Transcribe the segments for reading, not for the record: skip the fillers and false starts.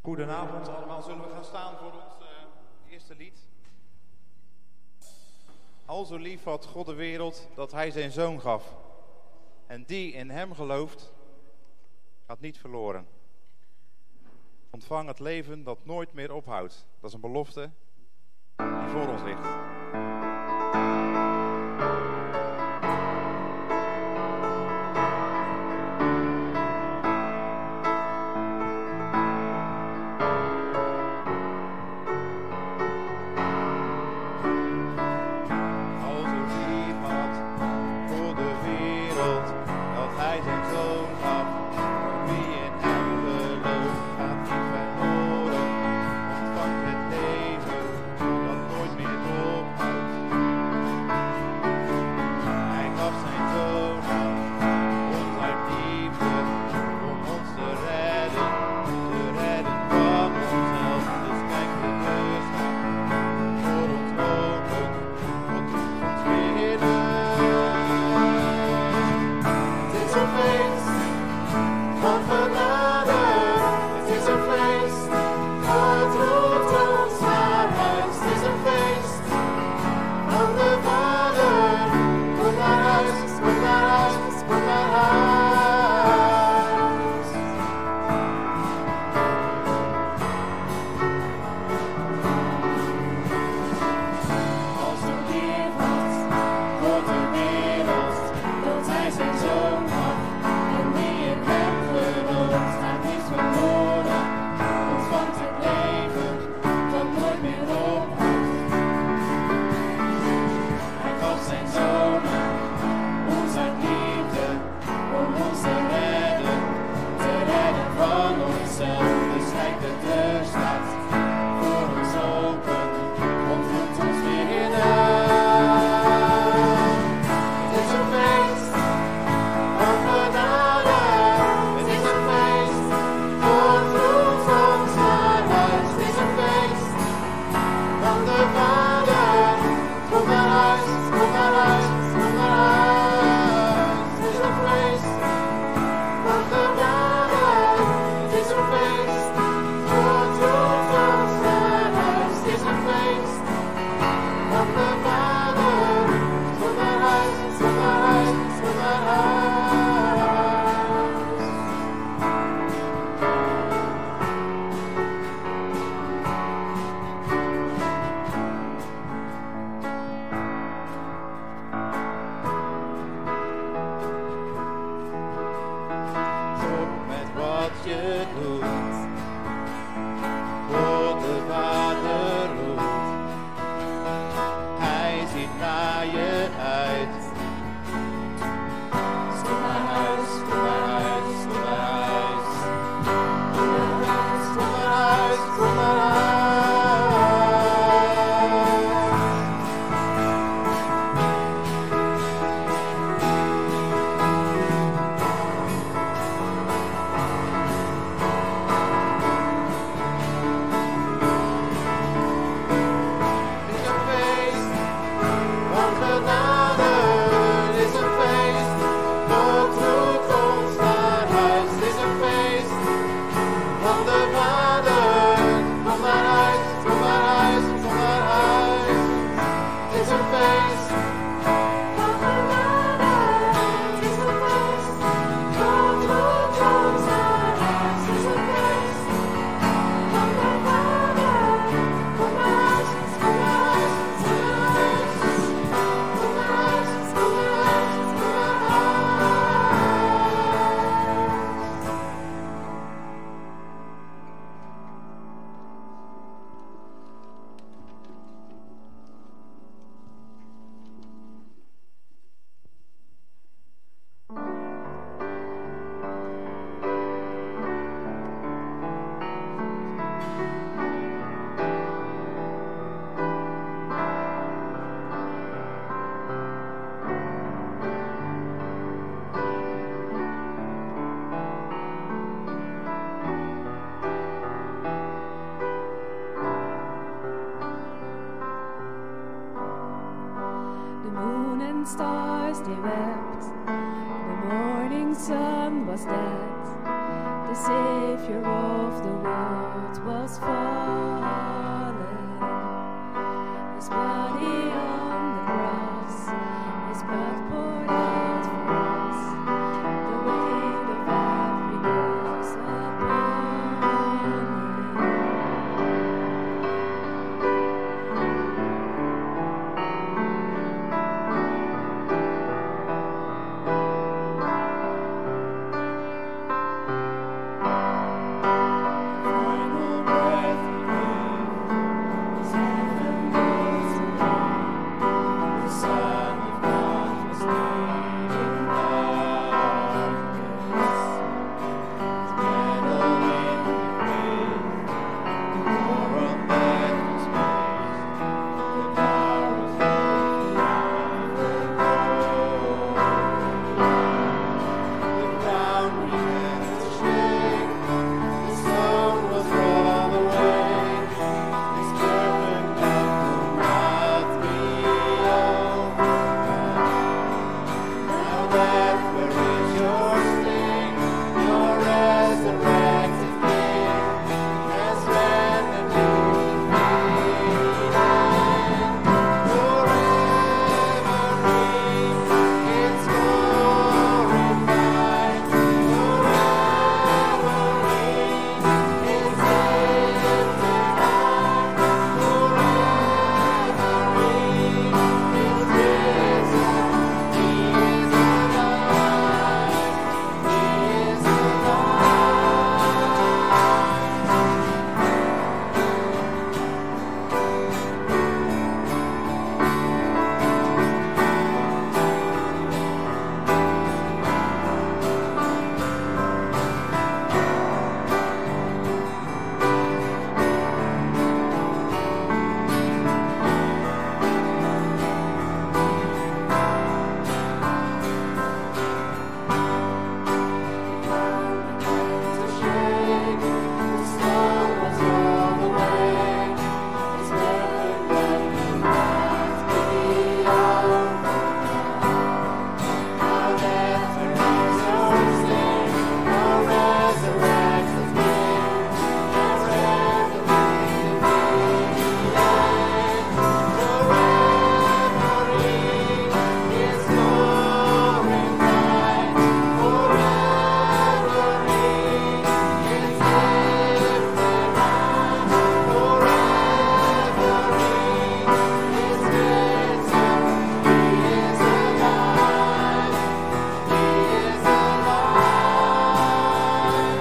Goedenavond allemaal. Zullen we gaan staan voor ons eerste lied? Al zo lief had God de wereld dat hij zijn zoon gaf. En die in hem gelooft, gaat niet verloren. Ontvang het leven dat nooit meer ophoudt. Dat is een belofte die voor ons ligt. Stars they wept, the morning sun was dead, the Savior of the world was fallen, his body on the cross, his blood poured out for us, the weight of every curse upon him. Final breath he gave, his heaven was alive. The Son of God was laid in darkness. His candle in the grave, the war on death was made. The power of death the ground began to shake. The stone was rolled away. His perfect death could not be overcome. Now death, where is your sting? Your resurrected King has rendered you defeated. Forever it's glorified. Forever it's lifted high. Forever it's risen. He is alive. He is to shake. The stone was rolled away. His perfect death could not be overcome. Now death, where is your sting? Your resurrected King has rendered you defeated. Forever he is glorified. Forever he is lifted high. Forever he is risen. He is alive. He is alive.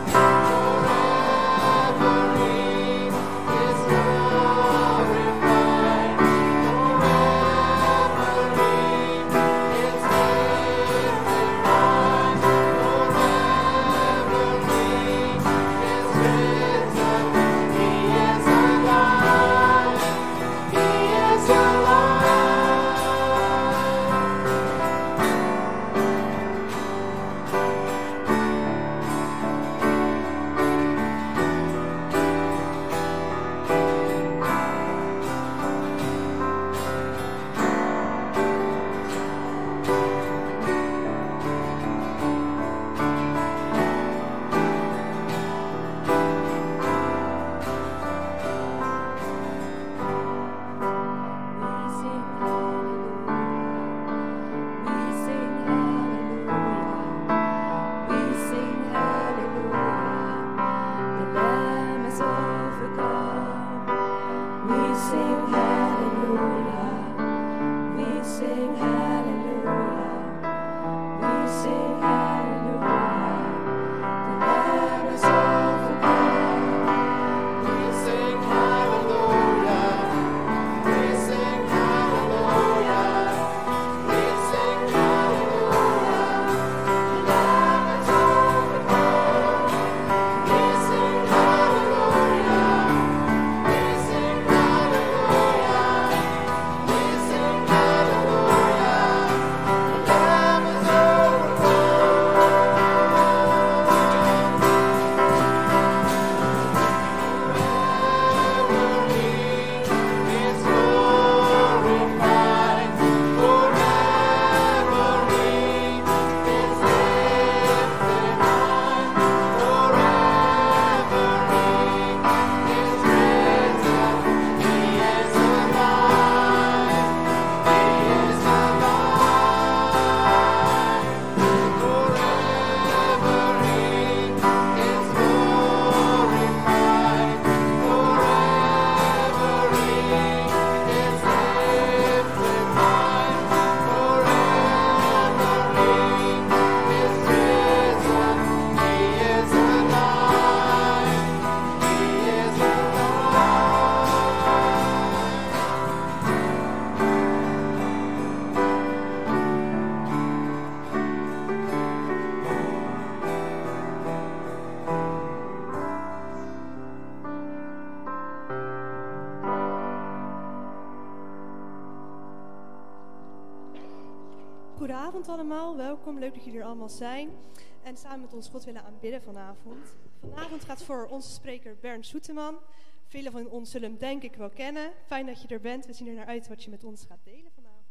Forever he is glorified. Forever he is lifted high. Forever he is risen. He is alive. He is alive. We sing hallelujah, the Lamb is overcome. We sing hallelujah, we sing hallelujah, we sing hallelujah, the Lamb is overcome. We sing hallelujah. We sing hallelujah. We sing hallelujah. The Lamb is overcome. We sing hallelujah. We sing hallelujah. Goedenavond allemaal, welkom, leuk dat jullie er allemaal zijn en samen met ons God willen aanbidden vanavond. Vanavond gaat voor onze spreker Bernd Soeteman. Velen van ons zullen hem denk ik wel kennen. Fijn dat je er bent, we zien er naar uit wat je met ons gaat delen vanavond.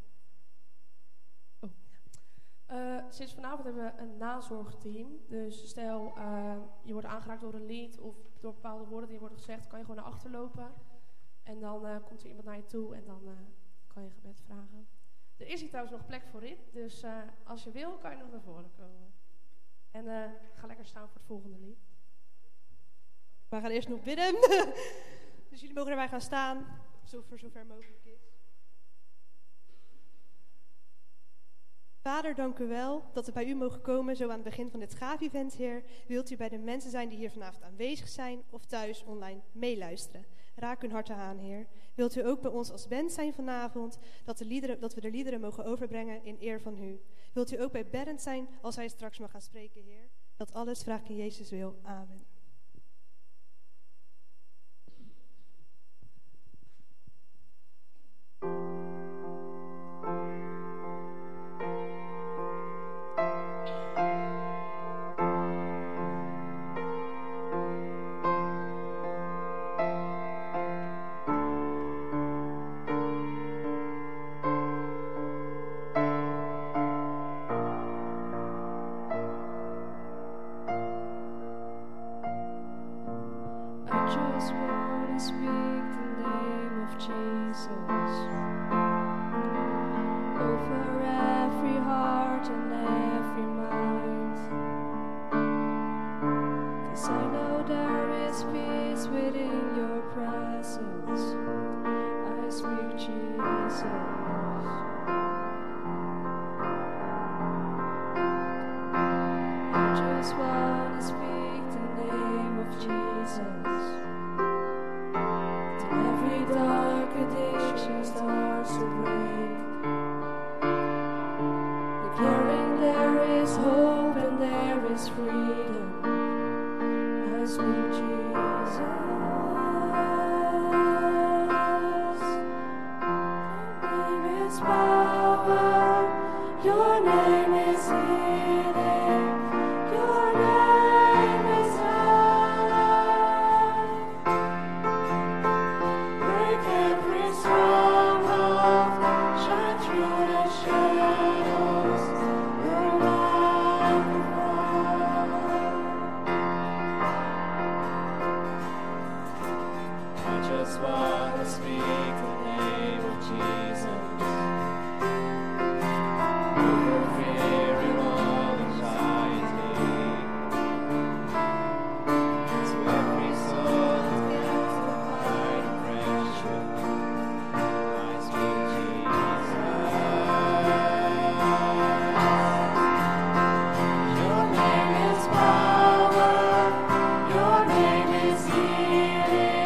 Sinds vanavond hebben we een nazorgteam. Dus stel je wordt aangeraakt door een lied of door bepaalde woorden die worden gezegd, kan je gewoon naar achter lopen. En dan komt er iemand naar je toe en dan kan je gebed vragen. Er is hier trouwens nog plek voor in, dus als je wil kan je nog naar voren komen. En ga lekker staan voor het volgende lied. We gaan eerst nog bidden. Dus jullie mogen erbij gaan staan, zover mogelijk is. Vader, dank u wel dat we bij u mogen komen, zo aan het begin van dit gaaf-event, Heer. Wilt u bij de mensen zijn die hier vanavond aanwezig zijn of thuis online meeluisteren? Raak hun harten aan, Heer. Wilt u ook bij ons als band zijn vanavond, dat we de liederen mogen overbrengen in eer van u? Wilt u ook bij Bernd zijn als hij straks mag gaan spreken, Heer? Dat alles vraag ik in Jezus wil. Amen.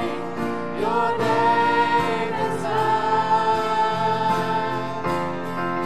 Your name is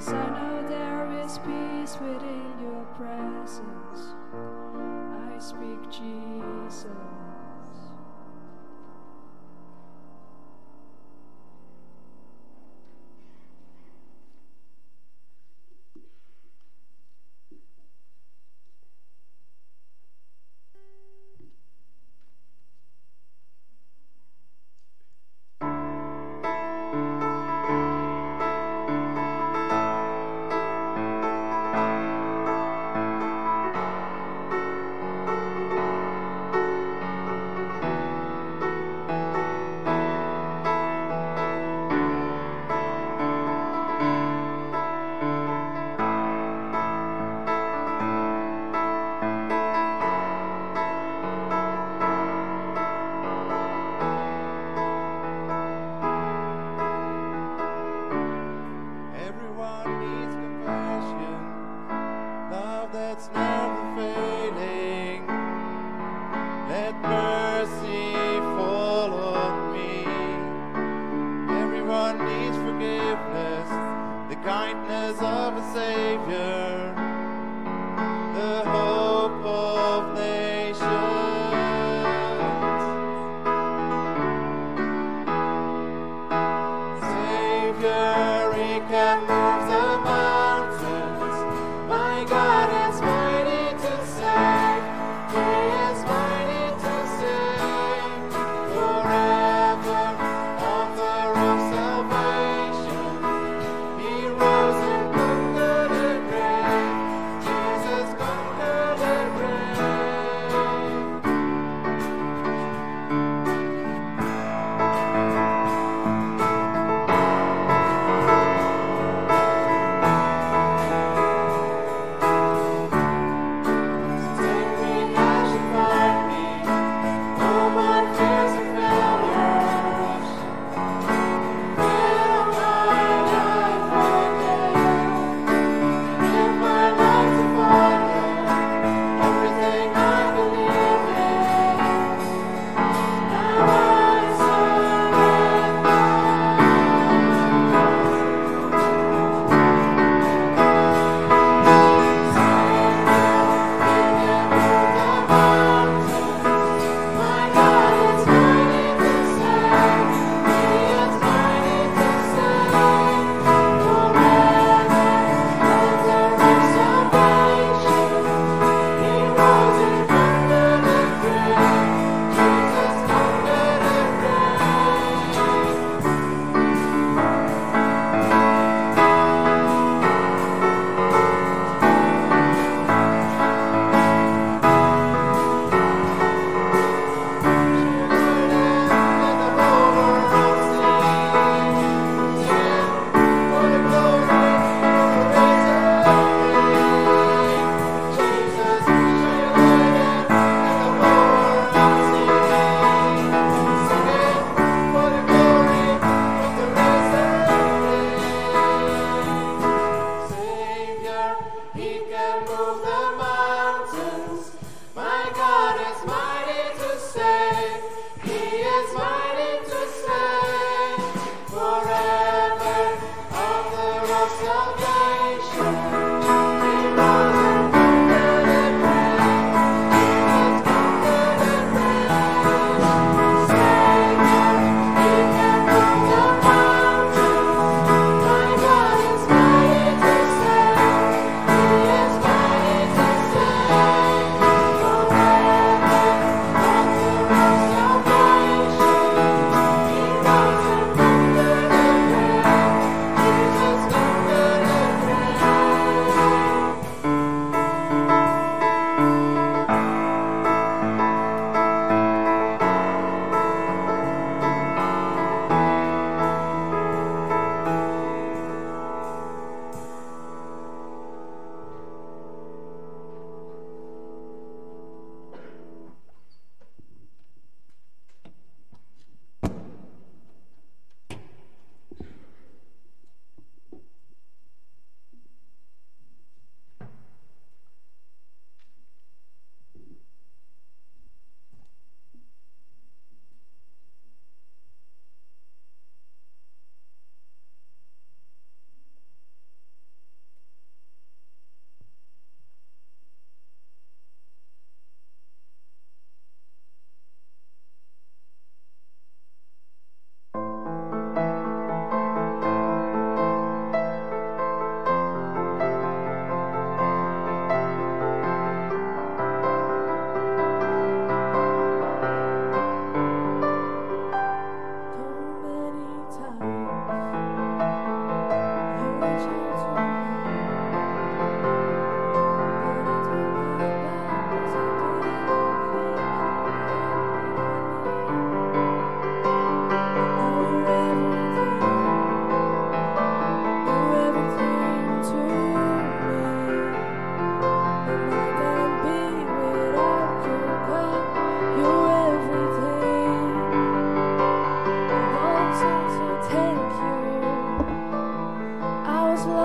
'cause I know there is peace within your presence. I speak Jesus. Everyone needs compassion, love that's never failing. Let mercy fall on me. Everyone needs forgiveness, the kindness of a Savior, the hope of nations. Savior, He can move the mountains. My God is mighty to save. He is mighty to save. Forever, author of salvation. He rose and conquered the grave.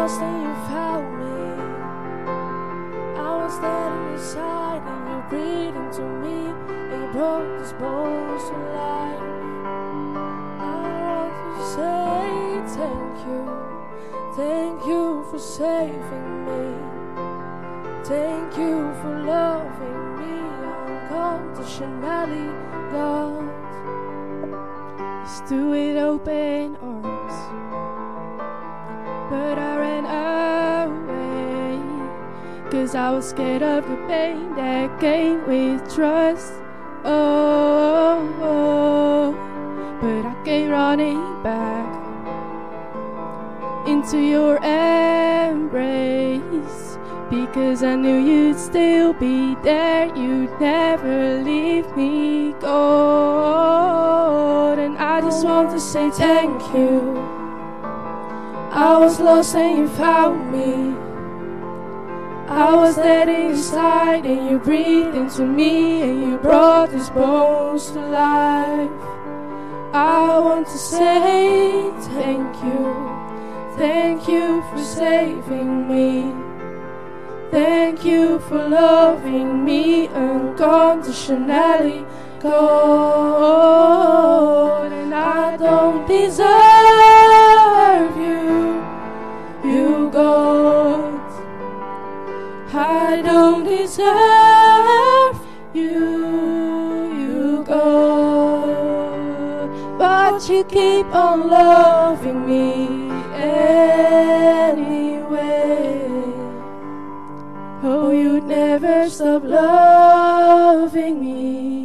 lost and you found me. I was dead inside and you breathed into me, and you brought these bones to life. I want to say thank you for saving me. Thank you for loving me unconditionally, God. You stood with open arms, but I ran away, 'cause I was scared of the pain that came with trust. Oh, but I came running back into your embrace, because I knew you'd still be there. You'd never leave me, God. And I just want to say thank you. I was lost and you found me. I was dead inside and you breathed into me, and you brought these bones to life. I want to say thank you. Thank you for saving me. Thank you for loving me unconditionally, God. And I don't deserve you, God. I don't deserve you, God. But you keep on loving me anyway. Oh, you'd never stop loving me,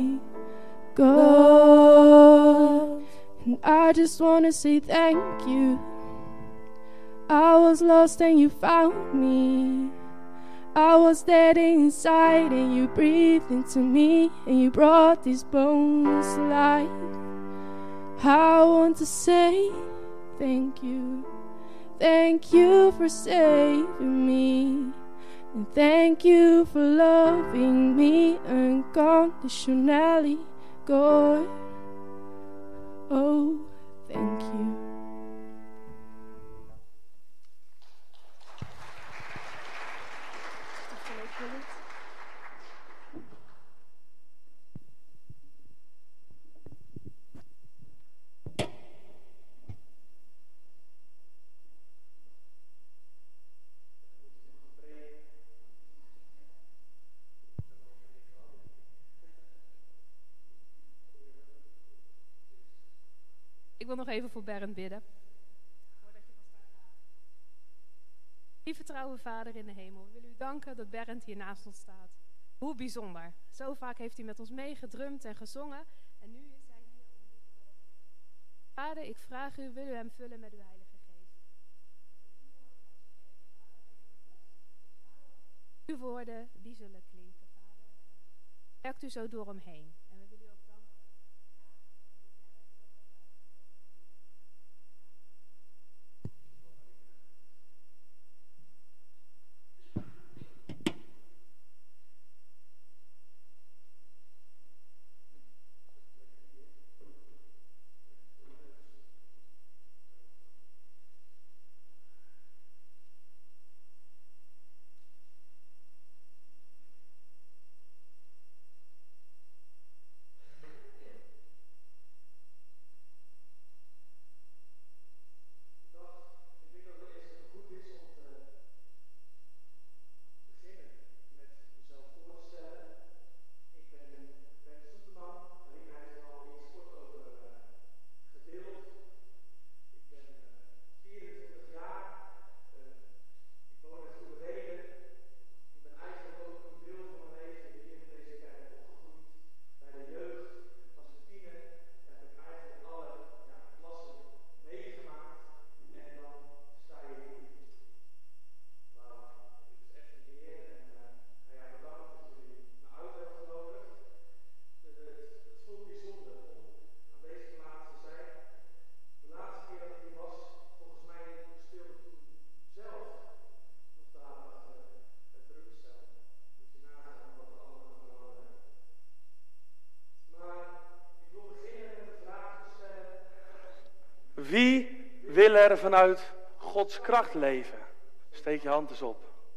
God. And I just want to say thank you. I was lost and you found me. I was dead inside and you breathed into me, and you brought these bones to life. I want to say thank you. Thank you for saving me. And thank you for loving me unconditionally, God. Oh, thank you. Ik wil nog even voor Bernd bidden. Lieve trouwe Vader in de hemel, we willen u danken dat Bernd hier naast ons staat. Hoe bijzonder. Zo vaak heeft hij met ons meegedrumd en gezongen. En nu is hij hier. Vader, ik vraag u, wil u hem vullen met uw Heilige Geest. Uw woorden, die zullen klinken, Vader. Werkt u zo door hem heen. En we willen u ook danken. Wie wil er vanuit Gods kracht leven? Steek je hand eens op.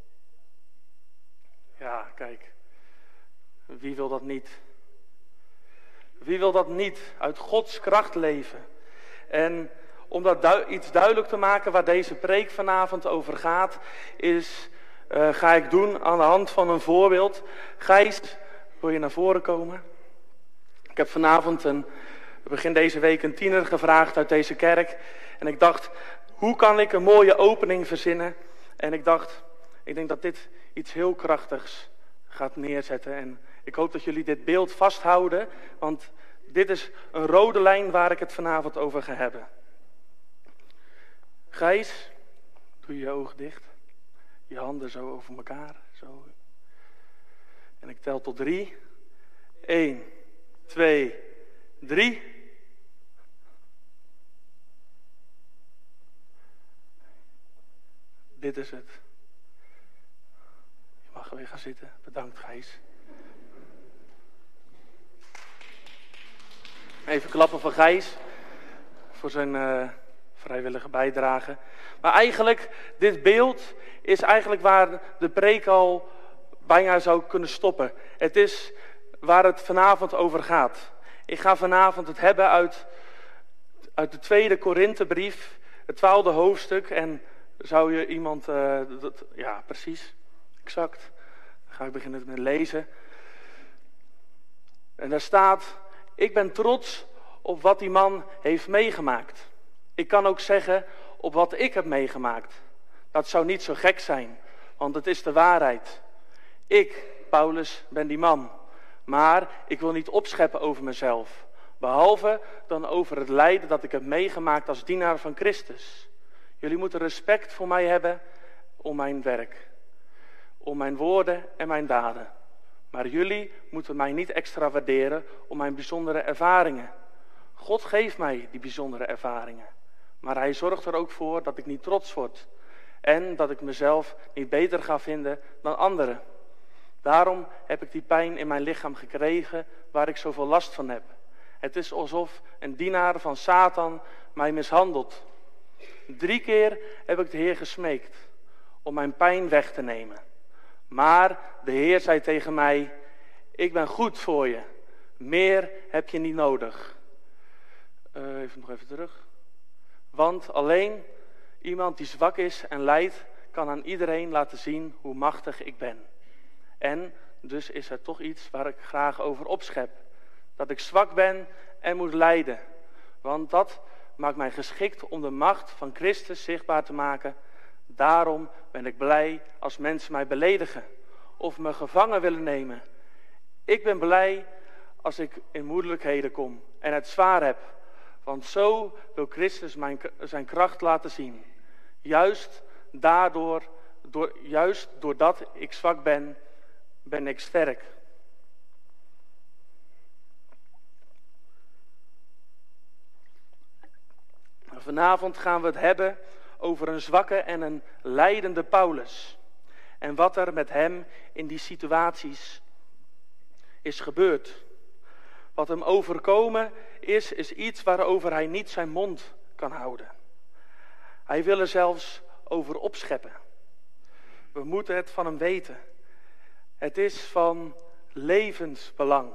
Ja, kijk. Wie wil dat niet? Wie wil dat niet? Uit Gods kracht leven. En om dat iets duidelijk te maken waar deze preek vanavond over gaat, ga ik doen aan de hand van een voorbeeld. Gijs, wil je naar voren komen? Ik heb vanavond begin deze week een tiener gevraagd uit deze kerk. En ik dacht, hoe kan ik een mooie opening verzinnen? En ik denk dat dit iets heel krachtigs gaat neerzetten. En ik hoop dat jullie dit beeld vasthouden, want dit is een rode lijn waar ik het vanavond over ga hebben. Gijs, doe je ogen dicht. Je handen zo over elkaar. Zo. En ik tel tot 3. 1, 2, 3. Dit is het. Je mag weer gaan zitten. Bedankt, Gijs. Even klappen van Gijs voor zijn vrijwillige bijdrage. Maar eigenlijk, dit beeld is eigenlijk waar de preek al bijna zou kunnen stoppen. Het is waar het vanavond over gaat. Ik ga vanavond het hebben uit de tweede Korinthebrief, het 12e hoofdstuk. En zou je iemand, ja precies, exact. Dan ga ik beginnen met lezen. En daar staat, ik ben trots op wat die man heeft meegemaakt. Ik kan ook zeggen op wat ik heb meegemaakt. Dat zou niet zo gek zijn, want het is de waarheid. Ik, Paulus, ben die man. Maar ik wil niet opscheppen over mezelf. Behalve dan over het lijden dat ik heb meegemaakt als dienaar van Christus. Jullie moeten respect voor mij hebben om mijn werk. Om mijn woorden en mijn daden. Maar jullie moeten mij niet extra waarderen om mijn bijzondere ervaringen. God geeft mij die bijzondere ervaringen. Maar hij zorgt er ook voor dat ik niet trots word. En dat ik mezelf niet beter ga vinden dan anderen. Daarom heb ik die pijn in mijn lichaam gekregen waar ik zoveel last van heb. Het is alsof een dienaar van Satan mij mishandelt. 3 keer heb ik de Heer gesmeekt om mijn pijn weg te nemen. Maar de Heer zei tegen mij, ik ben goed voor je. Meer heb je niet nodig. Even terug. Want alleen iemand die zwak is en lijdt, kan aan iedereen laten zien hoe machtig ik ben. En dus is er toch iets waar ik graag over opschep. Dat ik zwak ben en moet lijden. Want dat maakt mij geschikt om de macht van Christus zichtbaar te maken. Daarom ben ik blij als mensen mij beledigen of me gevangen willen nemen. Ik ben blij als ik in moeilijkheden kom en het zwaar heb. Want zo wil Christus zijn kracht laten zien. Juist doordat ik zwak ben, ben ik sterk. Vanavond gaan we het hebben over een zwakke en een lijdende Paulus. En wat er met hem in die situaties is gebeurd. Wat hem overkomen is iets waarover hij niet zijn mond kan houden. Hij wil er zelfs over opscheppen. We moeten het van hem weten. Het is van levensbelang.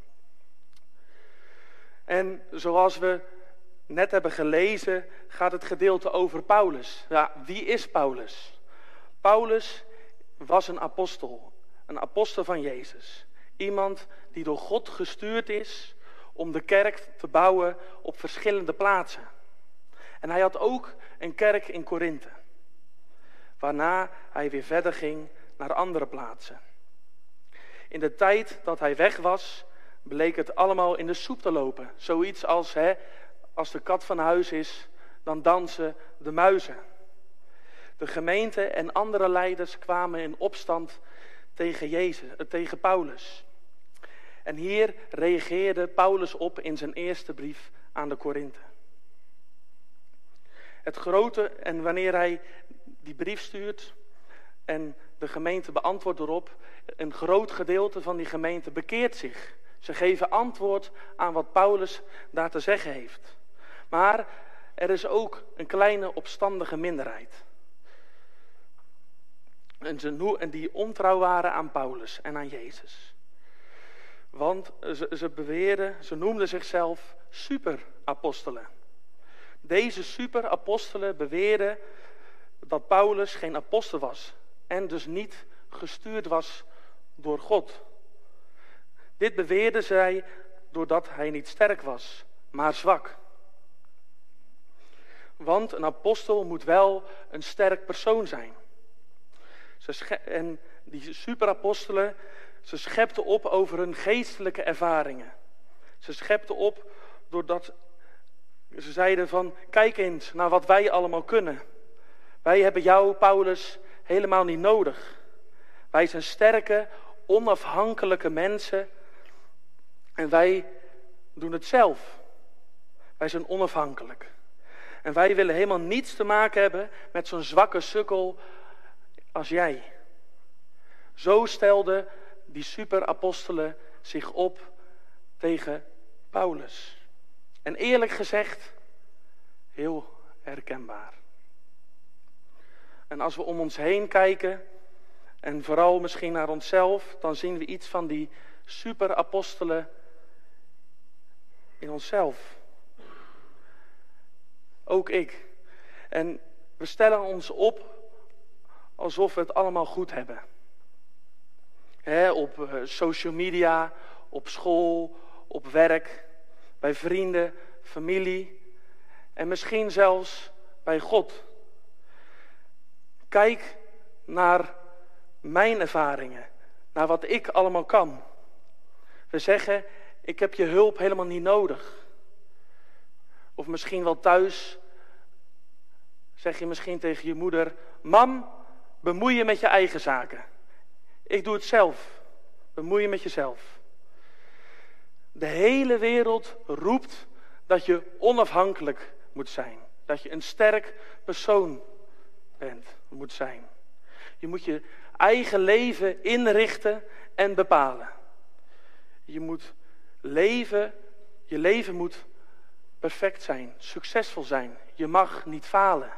En zoals we net hebben gelezen, gaat het gedeelte over Paulus. Ja, wie is Paulus? Paulus was een apostel van Jezus. Iemand die door God gestuurd is om de kerk te bouwen op verschillende plaatsen. En hij had ook een kerk in Korinthe. Waarna hij weer verder ging naar andere plaatsen. In de tijd dat hij weg was, bleek het allemaal in de soep te lopen. Zoiets als de kat van huis is, dan dansen de muizen. De gemeente en andere leiders kwamen in opstand tegen Paulus. En hier reageerde Paulus op in zijn eerste brief aan de Korinthe. En wanneer hij die brief stuurt en de gemeente beantwoordt erop, een groot gedeelte van die gemeente bekeert zich. Ze geven antwoord aan wat Paulus daar te zeggen heeft. Maar er is ook een kleine opstandige minderheid. En die ontrouw waren aan Paulus en aan Jezus. Want ze noemden zichzelf superapostelen. Deze superapostelen beweerden dat Paulus geen apostel was en dus niet gestuurd was door God. Dit beweerden zij doordat hij niet sterk was, maar zwak. Want een apostel moet wel een sterk persoon zijn. En die superapostelen, ze schepten op over hun geestelijke ervaringen. Ze schepten op doordat ze zeiden van, kijk eens naar wat wij allemaal kunnen. Wij hebben jou, Paulus, helemaal niet nodig. Wij zijn sterke, onafhankelijke mensen en wij doen het zelf. Wij zijn onafhankelijk. En wij willen helemaal niets te maken hebben met zo'n zwakke sukkel als jij. Zo stelden die superapostelen zich op tegen Paulus. En eerlijk gezegd, heel herkenbaar. En als we om ons heen kijken, en vooral misschien naar onszelf, dan zien we iets van die superapostelen in onszelf. Ook ik. En we stellen ons op alsof we het allemaal goed hebben. Op social media, op school, op werk, bij vrienden, familie en misschien zelfs bij God. Kijk naar mijn ervaringen, naar wat ik allemaal kan. We zeggen, ik heb je hulp helemaal niet nodig. Of misschien wel thuis zeg je misschien tegen je moeder, mam, bemoei je met je eigen zaken. Ik doe het zelf. Bemoei je met jezelf. De hele wereld roept dat je onafhankelijk moet zijn. Dat je een sterk persoon moet zijn. Je moet je eigen leven inrichten en bepalen. Je moet leven, je leven moet perfect zijn, succesvol zijn. Je mag niet falen.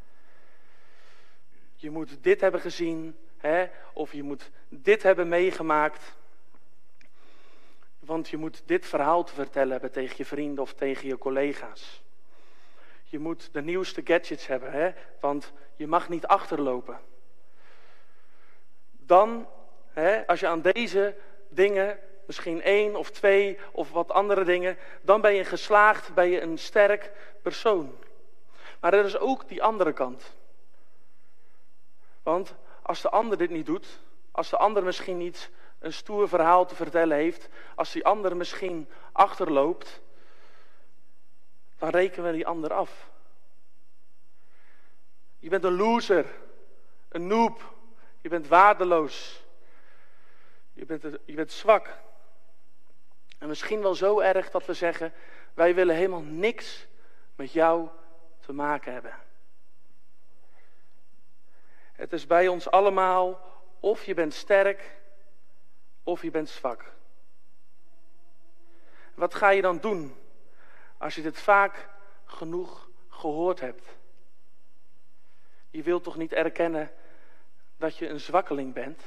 Je moet dit hebben gezien, of je moet dit hebben meegemaakt. Want je moet dit verhaal te vertellen hebben tegen je vrienden of tegen je collega's. Je moet de nieuwste gadgets hebben, want je mag niet achterlopen. Dan, als je aan deze dingen, misschien 1 of 2 of wat andere dingen, dan ben je geslaagd, ben je een sterk persoon. Maar er is ook die andere kant. Want als de ander dit niet doet, als de ander misschien niet een stoer verhaal te vertellen heeft, als die ander misschien achterloopt, dan rekenen we die ander af. Je bent een loser, een noob, je bent waardeloos, je bent zwak. En misschien wel zo erg dat we zeggen, wij willen helemaal niks met jou te maken hebben. Het is bij ons allemaal, of je bent sterk, of je bent zwak. Wat ga je dan doen als je dit vaak genoeg gehoord hebt? Je wilt toch niet erkennen dat je een zwakkeling bent?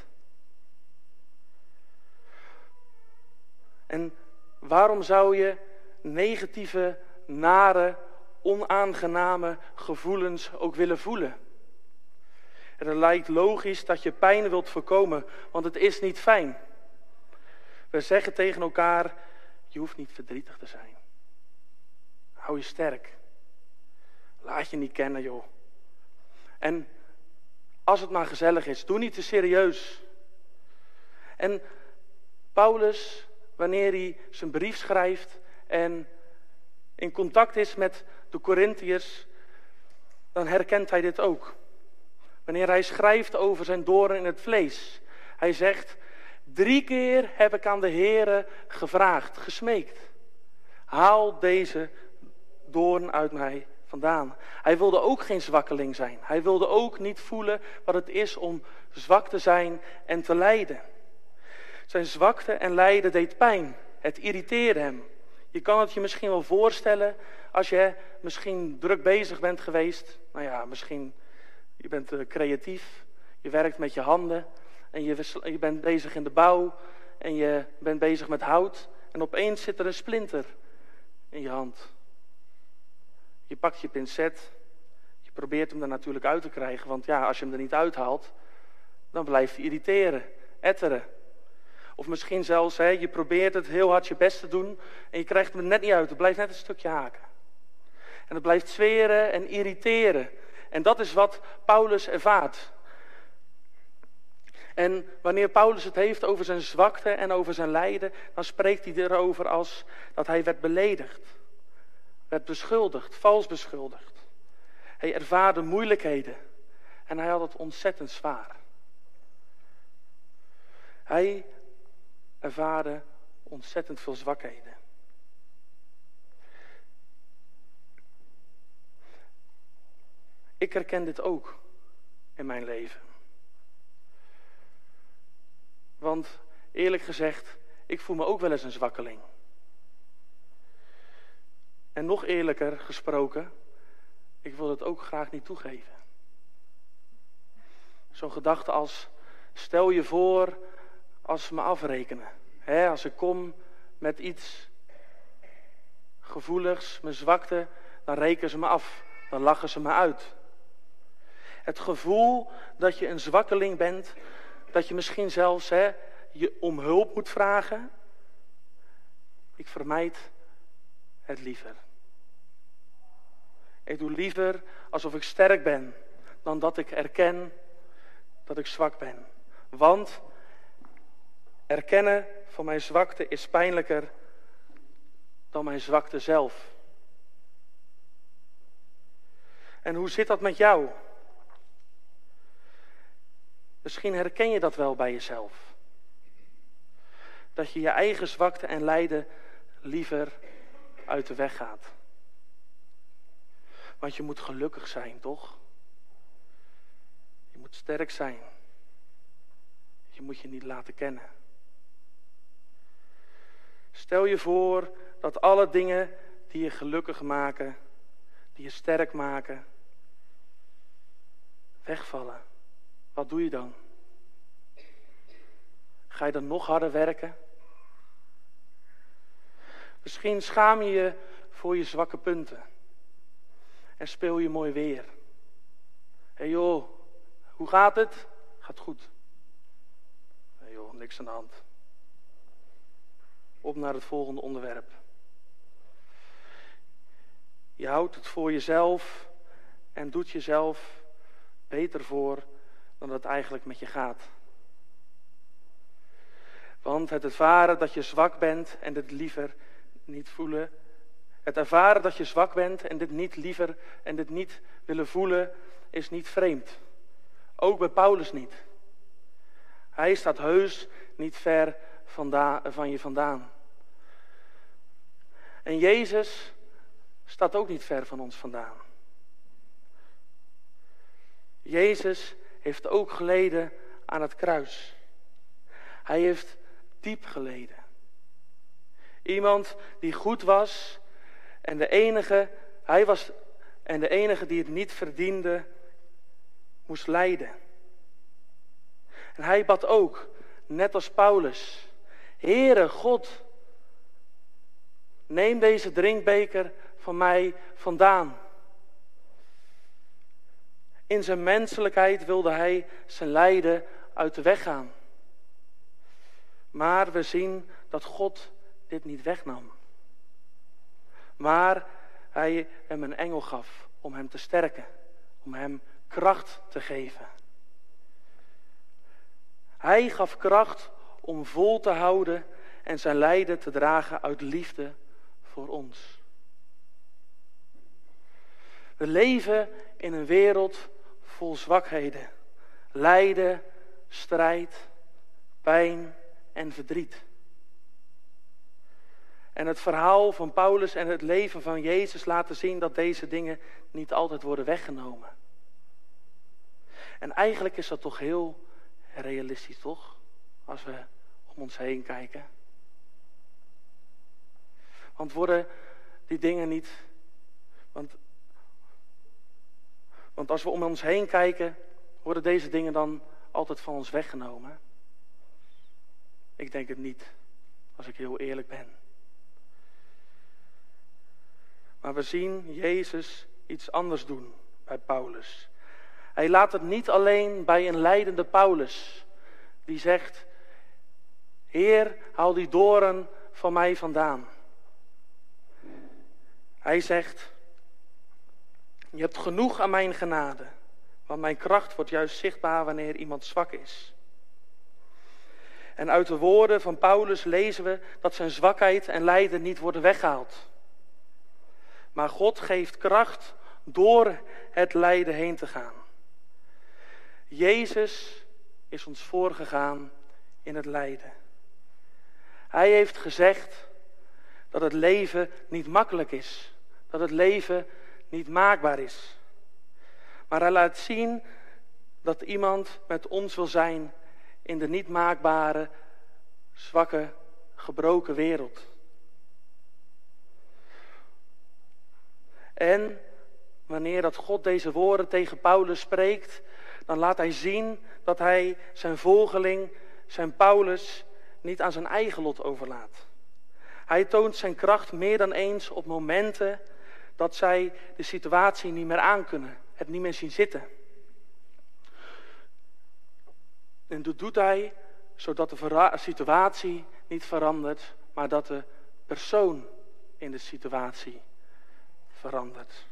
En waarom zou je negatieve, nare, onaangename gevoelens ook willen voelen? En het lijkt logisch dat je pijn wilt voorkomen, want het is niet fijn. We zeggen tegen elkaar, je hoeft niet verdrietig te zijn. Hou je sterk. Laat je niet kennen, joh. En als het maar gezellig is, doe niet te serieus. En Paulus, wanneer hij zijn brief schrijft en in contact is met de Korintiërs, dan herkent hij dit ook. Wanneer hij schrijft over zijn doorn in het vlees. Hij zegt, 3 keer heb ik aan de Heere gevraagd, gesmeekt. Haal deze doorn uit mij vandaan. Hij wilde ook geen zwakkeling zijn. Hij wilde ook niet voelen wat het is om zwak te zijn en te lijden. Zijn zwakte en lijden deed pijn. Het irriteerde hem. Je kan het je misschien wel voorstellen als je misschien druk bezig bent geweest. Nou ja, misschien je bent creatief. Je werkt met je handen en je bent bezig in de bouw en je bent bezig met hout. En opeens zit er een splinter in je hand. Je pakt je pincet, je probeert hem er natuurlijk uit te krijgen. Want ja, als je hem er niet uithaalt, dan blijft hij irriteren, etteren. Of misschien zelfs, je probeert het heel hard je best te doen en je krijgt hem er net niet uit. Het blijft net een stukje haken. En het blijft zweren en irriteren. En dat is wat Paulus ervaart. En wanneer Paulus het heeft over zijn zwakte en over zijn lijden, dan spreekt hij erover als dat hij werd beledigd. Werd beschuldigd, vals beschuldigd. Hij ervaarde moeilijkheden en hij had het ontzettend zwaar. Hij ervaarde ontzettend veel zwakheden. Ik herken dit ook in mijn leven. Want eerlijk gezegd, ik voel me ook wel eens een zwakkeling. En nog eerlijker gesproken, ik wil het ook graag niet toegeven. Zo'n gedachte als, stel je voor als ze me afrekenen. Als ik kom met iets gevoeligs, mijn zwakte, dan rekenen ze me af. Dan lachen ze me uit. Het gevoel dat je een zwakkeling bent, dat je misschien zelfs je om hulp moet vragen. Ik vermijd het liever. Ik doe liever alsof ik sterk ben, dan dat ik erken dat ik zwak ben. Want erkennen van mijn zwakte is pijnlijker dan mijn zwakte zelf. En hoe zit dat met jou? Misschien herken je dat wel bij jezelf. Dat je je eigen zwakte en lijden liever uit de weg gaat. Want je moet gelukkig zijn, toch? Je moet sterk zijn. Je moet je niet laten kennen. Stel je voor dat alle dingen die je gelukkig maken, die je sterk maken, wegvallen. Wat doe je dan? Ga je dan nog harder werken? Misschien schaam je je voor je zwakke punten. En speel je mooi weer. Hé joh, hoe gaat het? Gaat goed. Hé joh, niks aan de hand. Op naar het volgende onderwerp. Je houdt het voor jezelf en doet jezelf beter voor dan het eigenlijk met je gaat. Want het ervaren dat je zwak bent en dit liever niet voelen. Het ervaren dat je zwak bent en dit niet liever en dit niet willen voelen is niet vreemd. Ook bij Paulus niet. Hij staat heus niet ver van je vandaan. En Jezus staat ook niet ver van ons vandaan. Jezus heeft ook geleden aan het kruis. Hij heeft diep geleden. Iemand die goed was en de enige die het niet verdiende, moest lijden. En hij bad ook, net als Paulus, Heere God, neem deze drinkbeker van mij vandaan. In zijn menselijkheid wilde hij zijn lijden uit de weg gaan. Maar we zien dat God dit niet wegnam. Maar hij hem een engel gaf om hem te sterken. Om hem kracht te geven. Hij gaf kracht om vol te houden en zijn lijden te dragen uit liefde voor ons. We leven in een wereld vol zwakheden, lijden, strijd, pijn en verdriet. En het verhaal van Paulus en het leven van Jezus laten zien dat deze dingen niet altijd worden weggenomen. En eigenlijk is dat toch heel realistisch, toch? Als we om ons heen kijken. Want worden die dingen niet... Want als we om ons heen kijken, Worden deze dingen dan altijd van ons weggenomen? Ik denk het niet, als ik heel eerlijk ben. Maar we zien Jezus iets anders doen bij Paulus. Hij laat het niet alleen bij een lijdende Paulus, die zegt: Heer, haal die doorn van mij vandaan. Hij zegt: je hebt genoeg aan mijn genade, want mijn kracht wordt juist zichtbaar wanneer iemand zwak is. En uit de woorden van Paulus lezen we dat zijn zwakheid en lijden niet worden weggehaald. Maar God geeft kracht door het lijden heen te gaan. Jezus is ons voorgegaan in het lijden. Hij heeft gezegd dat het leven niet makkelijk is. Dat het leven niet maakbaar is. Maar hij laat zien dat iemand met ons wil zijn in de niet maakbare, zwakke, gebroken wereld. En wanneer dat God deze woorden tegen Paulus spreekt, dan laat hij zien dat hij zijn volgeling, zijn Paulus, niet aan zijn eigen lot overlaat. Hij toont zijn kracht meer dan eens op momenten dat zij de situatie niet meer aankunnen, het niet meer zien zitten. En dat doet hij zodat de situatie niet verandert, maar dat de persoon in de situatie verandert.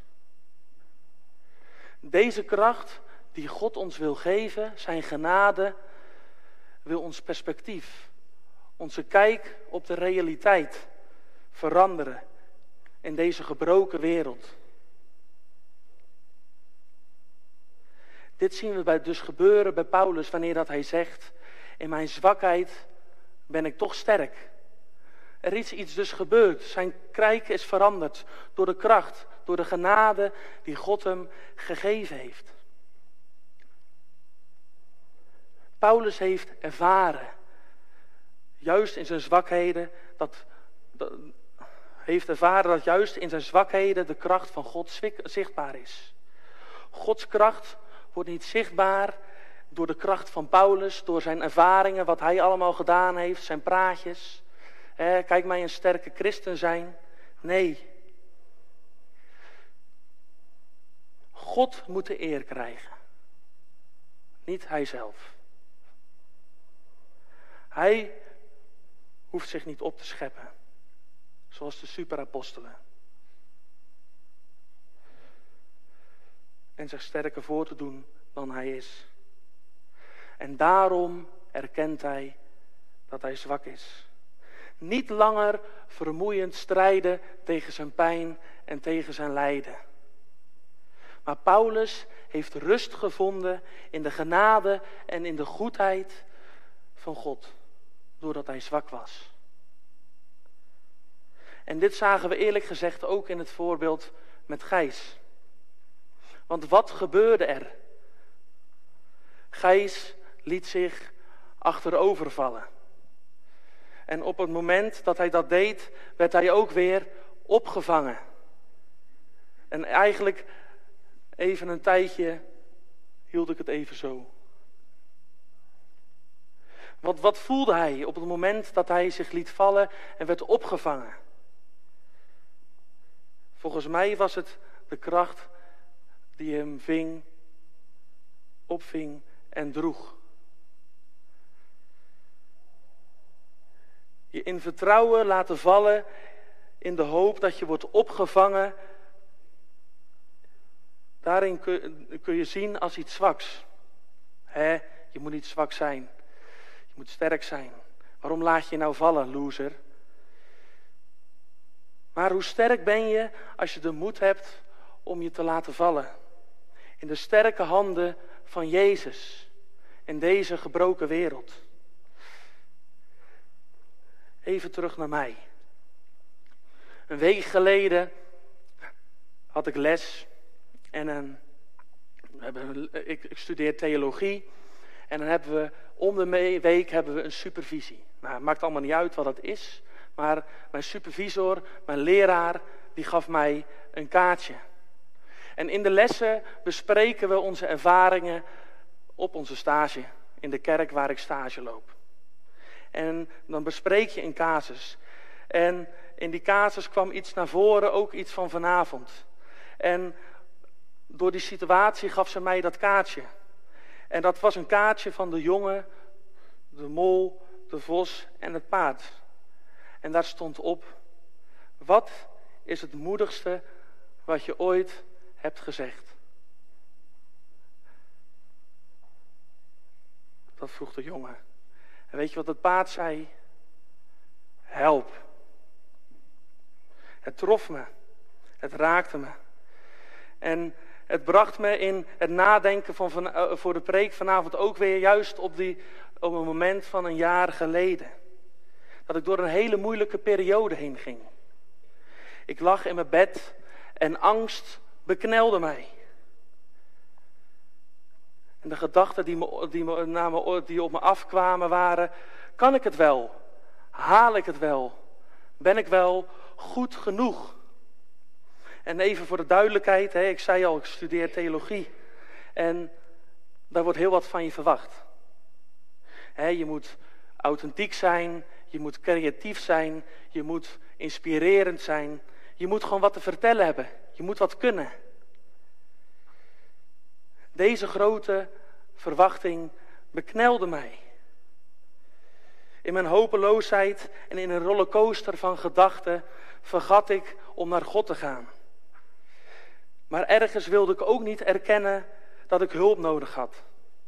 Deze kracht die God ons wil geven, zijn genade, wil ons perspectief, onze kijk op de realiteit veranderen in deze gebroken wereld. Dit zien we dus gebeuren bij Paulus wanneer dat hij zegt: in mijn zwakheid ben ik toch sterk. Er is iets dus gebeurd. Zijn kijk is veranderd door de kracht, door de genade die God hem gegeven heeft. Paulus heeft ervaren, juist in zijn zwakheden, dat juist in zijn zwakheden de kracht van God zichtbaar is. Gods kracht wordt niet zichtbaar door de kracht van Paulus, door zijn ervaringen, wat hij allemaal gedaan heeft, zijn praatjes. Kijk mij een sterke christen zijn. Nee. God moet de eer krijgen. Niet hijzelf. Hij hoeft zich niet op te scheppen. Zoals de superapostelen. En zich sterker voor te doen dan hij is. En daarom erkent hij dat hij zwak is. Niet langer vermoeiend strijden tegen zijn pijn en tegen zijn lijden. Maar Paulus heeft rust gevonden in de genade en in de goedheid van God. Doordat hij zwak was. En dit zagen we eerlijk gezegd ook in het voorbeeld met Gijs. Want wat gebeurde er? Gijs liet zich achterovervallen. En op het moment dat hij dat deed, werd hij ook weer opgevangen. En eigenlijk even een tijdje hield ik het even zo. Want wat voelde hij op het moment dat hij zich liet vallen en werd opgevangen? Volgens mij was het de kracht die hem opving en droeg. Je in vertrouwen laten vallen in de hoop dat je wordt opgevangen. Daarin kun je zien als iets zwaks. Je moet niet zwak zijn. Je moet sterk zijn. Waarom laat je je nou vallen, loser? Maar hoe sterk ben je als je de moed hebt om je te laten vallen? In de sterke handen van Jezus. In deze gebroken wereld. Even terug naar mij. Een week geleden had ik les. En ik studeer theologie. En dan hebben we om de week een supervisie. Nou, het maakt allemaal niet uit wat dat is. Maar mijn supervisor, mijn leraar, die gaf mij een kaartje. En in de lessen bespreken we onze ervaringen op onze stage in de kerk waar ik stage loop. En dan bespreek je een casus. En in die casus kwam iets naar voren, ook iets van vanavond. En door die situatie gaf ze mij dat kaartje. En dat was een kaartje van de jongen, de mol, de vos en het paard. En daar stond op: wat is het moedigste wat je ooit hebt gezegd? Dat vroeg de jongen. En weet je wat het paard zei? Help. Het trof me. Het raakte me. En het bracht me in het nadenken voor de preek vanavond ook weer juist op een moment van een jaar geleden. Dat ik door een hele moeilijke periode heen ging. Ik lag in mijn bed en angst beknelde mij. En de gedachten die op me afkwamen waren: kan ik het wel? Haal ik het wel? Ben ik wel goed genoeg? En even voor de duidelijkheid, ik zei al, ik studeer theologie. En daar wordt heel wat van je verwacht. Je moet authentiek zijn, je moet creatief zijn, je moet inspirerend zijn. Je moet gewoon wat te vertellen hebben, je moet wat kunnen. Deze grote verwachting beknelde mij. In mijn hopeloosheid en in een rollercoaster van gedachten vergat ik om naar God te gaan. Maar ergens wilde ik ook niet erkennen dat ik hulp nodig had.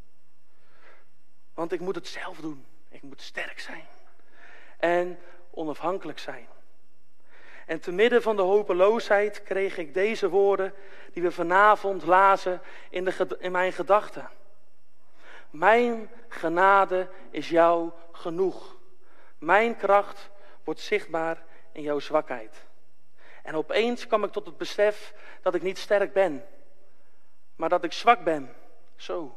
Want ik moet het zelf doen. Ik moet sterk zijn. En onafhankelijk zijn. En te midden van de hopeloosheid kreeg ik deze woorden die we vanavond lazen in mijn gedachten. Mijn genade is jou genoeg. Mijn kracht wordt zichtbaar in jouw zwakheid. En opeens kwam ik tot het besef dat ik niet sterk ben, maar dat ik zwak ben. Zo.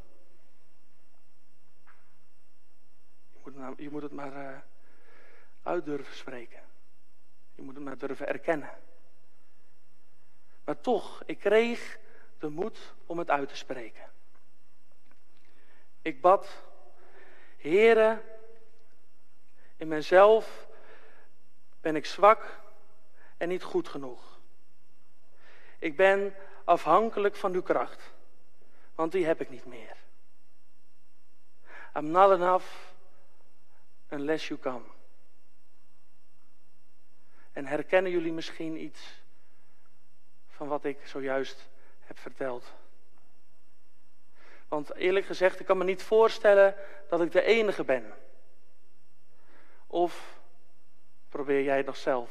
Je moet het maar uit durven spreken. Je moet het maar durven erkennen. Maar toch, ik kreeg de moed om het uit te spreken. Ik bad: Heere, in mezelf ben ik zwak en niet goed genoeg. Ik ben afhankelijk van uw kracht, want die heb ik niet meer. I'm not enough unless you come. En herkennen jullie misschien iets van wat ik zojuist heb verteld? Want eerlijk gezegd, ik kan me niet voorstellen dat ik de enige ben. Of probeer jij het nog zelf?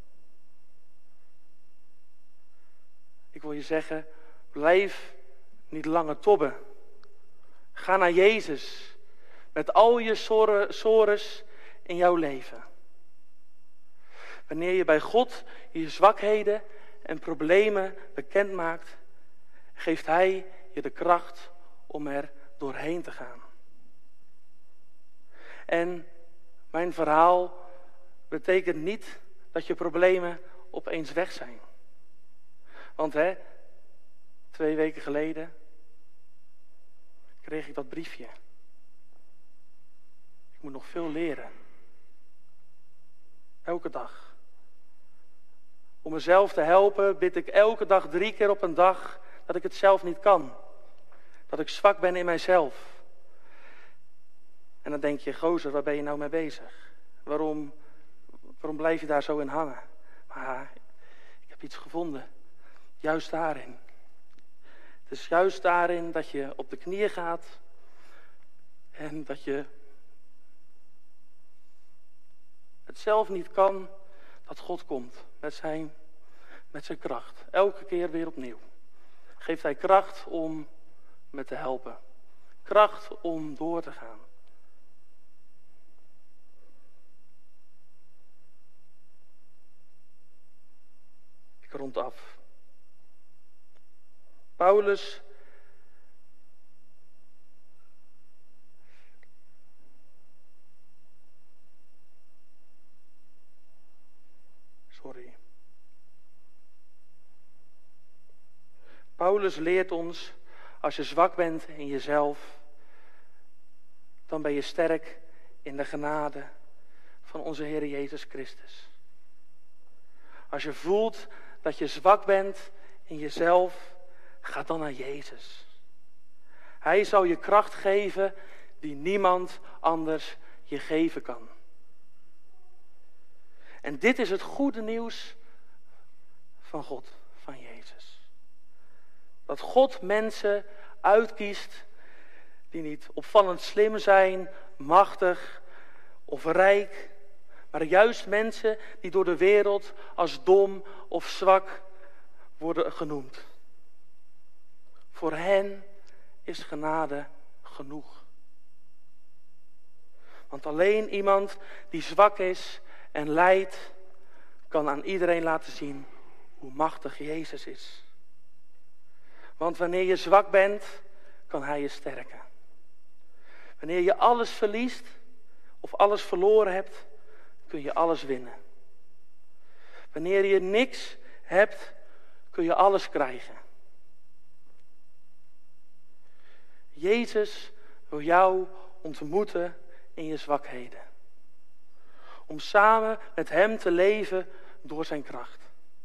Ik wil je zeggen, blijf niet langer tobben. Ga naar Jezus met al je sores in jouw leven. Wanneer je bij God je zwakheden en problemen bekend maakt, geeft Hij je de kracht om er doorheen te gaan. En mijn verhaal betekent niet dat je problemen opeens weg zijn. Want 2 weken geleden kreeg ik dat briefje. Ik moet nog veel leren. Elke dag. Om mezelf te helpen bid ik elke dag 3 keer op een dag dat ik het zelf niet kan. Dat ik zwak ben in mijzelf. En dan denk je: gozer, waar ben je nou mee bezig? Waarom blijf je daar zo in hangen? Maar ik heb iets gevonden. Juist daarin. Het is juist daarin dat je op de knieën gaat. En dat je het zelf niet kan. Dat God komt met zijn kracht. Elke keer weer opnieuw. Geeft Hij kracht om me te helpen. Kracht om door te gaan. Ik rond af. Paulus Paulus leert ons, als je zwak bent in jezelf, dan ben je sterk in de genade van onze Heer Jezus Christus. Als je voelt dat je zwak bent in jezelf, ga dan naar Jezus. Hij zal je kracht geven die niemand anders je geven kan. En dit is het goede nieuws van God, van Jezus. Dat God mensen uitkiest die niet opvallend slim zijn, machtig of rijk, maar juist mensen die door de wereld als dom of zwak worden genoemd. Voor hen is genade genoeg. Want alleen iemand die zwak is en lijdt, kan aan iedereen laten zien hoe machtig Jezus is. Want wanneer je zwak bent, kan Hij je sterken. Wanneer je alles verliest of alles verloren hebt, kun je alles winnen. Wanneer je niks hebt, kun je alles krijgen. Jezus wil jou ontmoeten in je zwakheden. Om samen met Hem te leven door zijn kracht.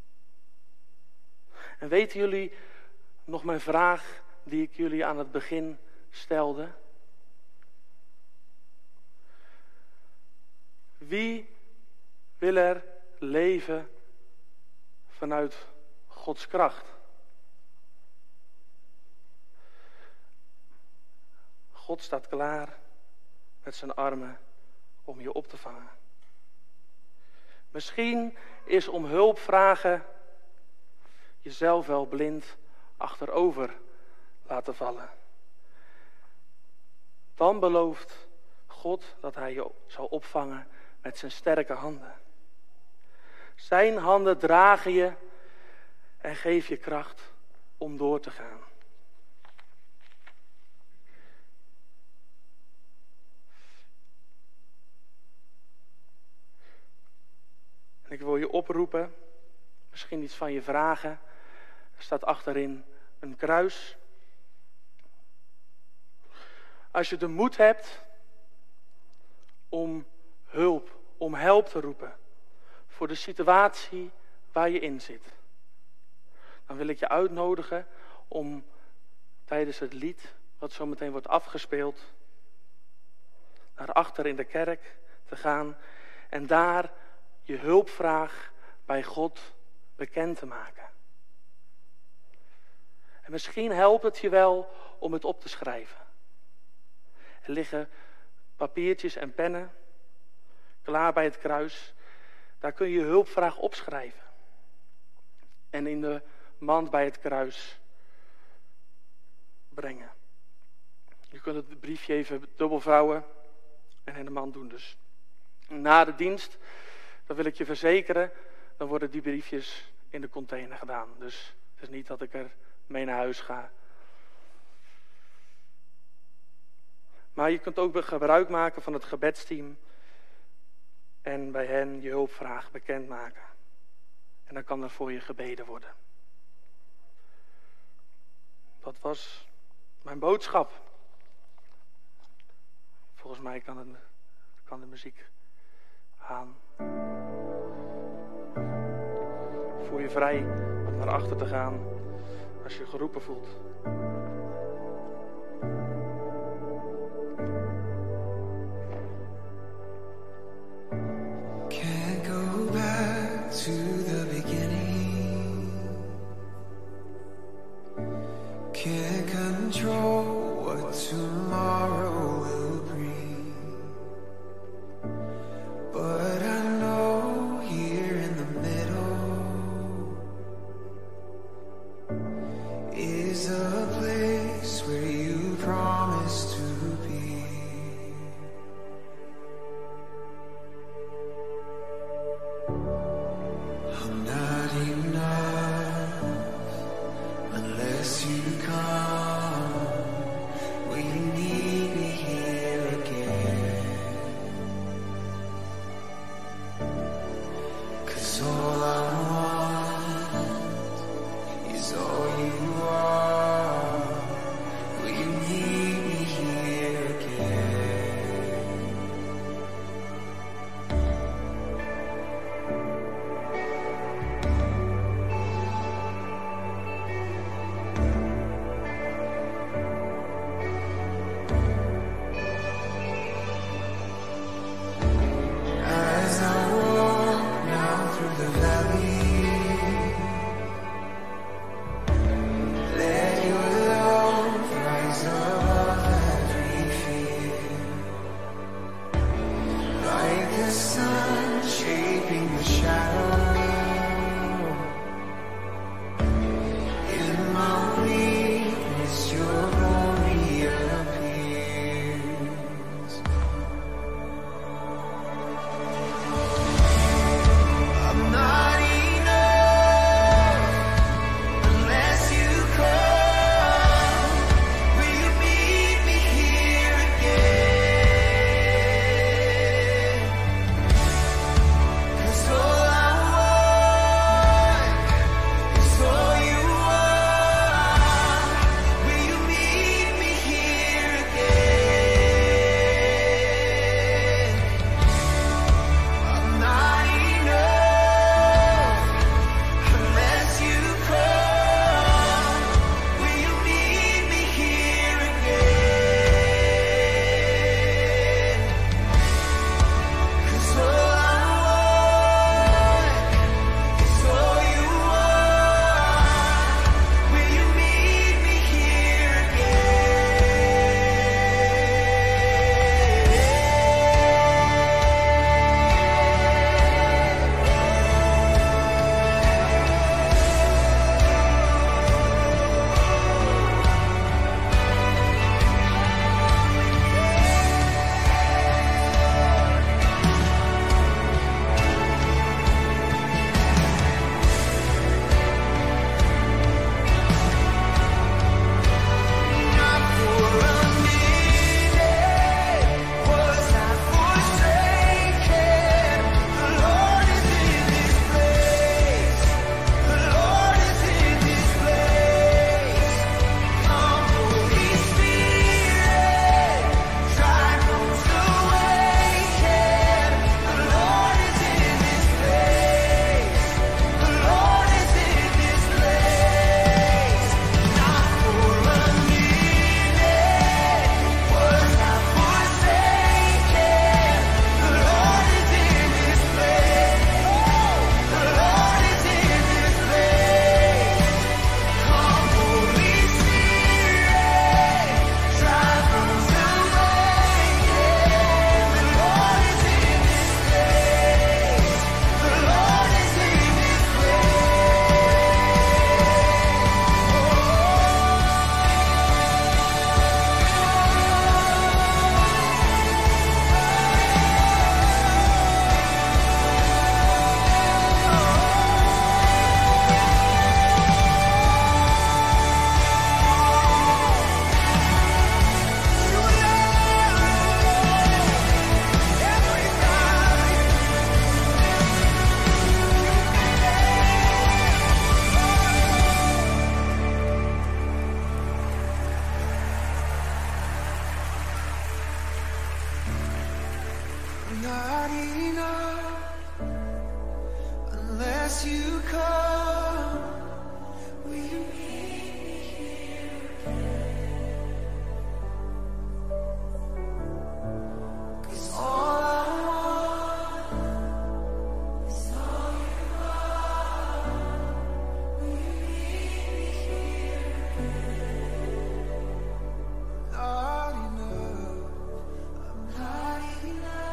En weten jullie nog mijn vraag die ik jullie aan het begin stelde? Wie wil er leven vanuit Gods kracht? God staat klaar met zijn armen om je op te vangen. Misschien is om hulp vragen jezelf wel blind achterover laten vallen. Dan belooft God dat Hij je zal opvangen met zijn sterke handen. Zijn handen dragen je en geven je kracht om door te gaan. En ik wil je oproepen, misschien iets van je vragen. Er staat achterin een kruis. Als je de moed hebt om help te roepen voor de situatie waar je in zit, dan wil ik je uitnodigen om tijdens het lied, wat zo meteen wordt afgespeeld, naar achter in de kerk te gaan en daar je hulpvraag bij God bekend te maken. En misschien helpt het je wel om het op te schrijven. Er liggen papiertjes en pennen klaar bij het kruis. Daar kun je hulpvraag opschrijven. En in de mand bij het kruis brengen. Je kunt het briefje even dubbelvouwen en in de mand doen dus. Na de dienst, dan wil ik je verzekeren, dan worden die briefjes in de container gedaan. Dus het is niet dat ik er mee naar huis ga. Maar je kunt ook gebruik maken van het gebedsteam en bij hen je hulpvraag bekendmaken. En dan kan er voor je gebeden worden. Dat was mijn boodschap. Volgens mij kan de muziek aan. Voel je vrij om naar achter te gaan als je geroepen voelt. Can't go back to the beginning. Can't control what tomorrow will bring. But I know here in the middle is a place where you promised to be. I'm not enough unless you come. Will you need me here again? 'Cause all I want is all you are. Will you need me here again? the sun shaping the shadow. In my weakness, your glory appears. I'm not enough unless you come. Will you meet me here again? 'Cause all I want is all you are. Will you meet me here again? I'm not enough unless you come. Will you meet me here again? 'Cause all I want is all you are. Will you meet me here Not for a minute was I forsaken. The Lord is in this place. The Lord is in this place. Come, Holy Spirit, dry bones awaken. The Lord is in this place. The Lord is in this place. Not for a minute was I forsaken. The Lord is in this place. The Lord is in this place. Come, Holy Spirit, dry bones awaken. The Lord is in this place. The Lord is in this Not enough unless you come. Will you meet me here again? 'Cause all I want is all you are. Will you meet me here again? Not enough. I'm not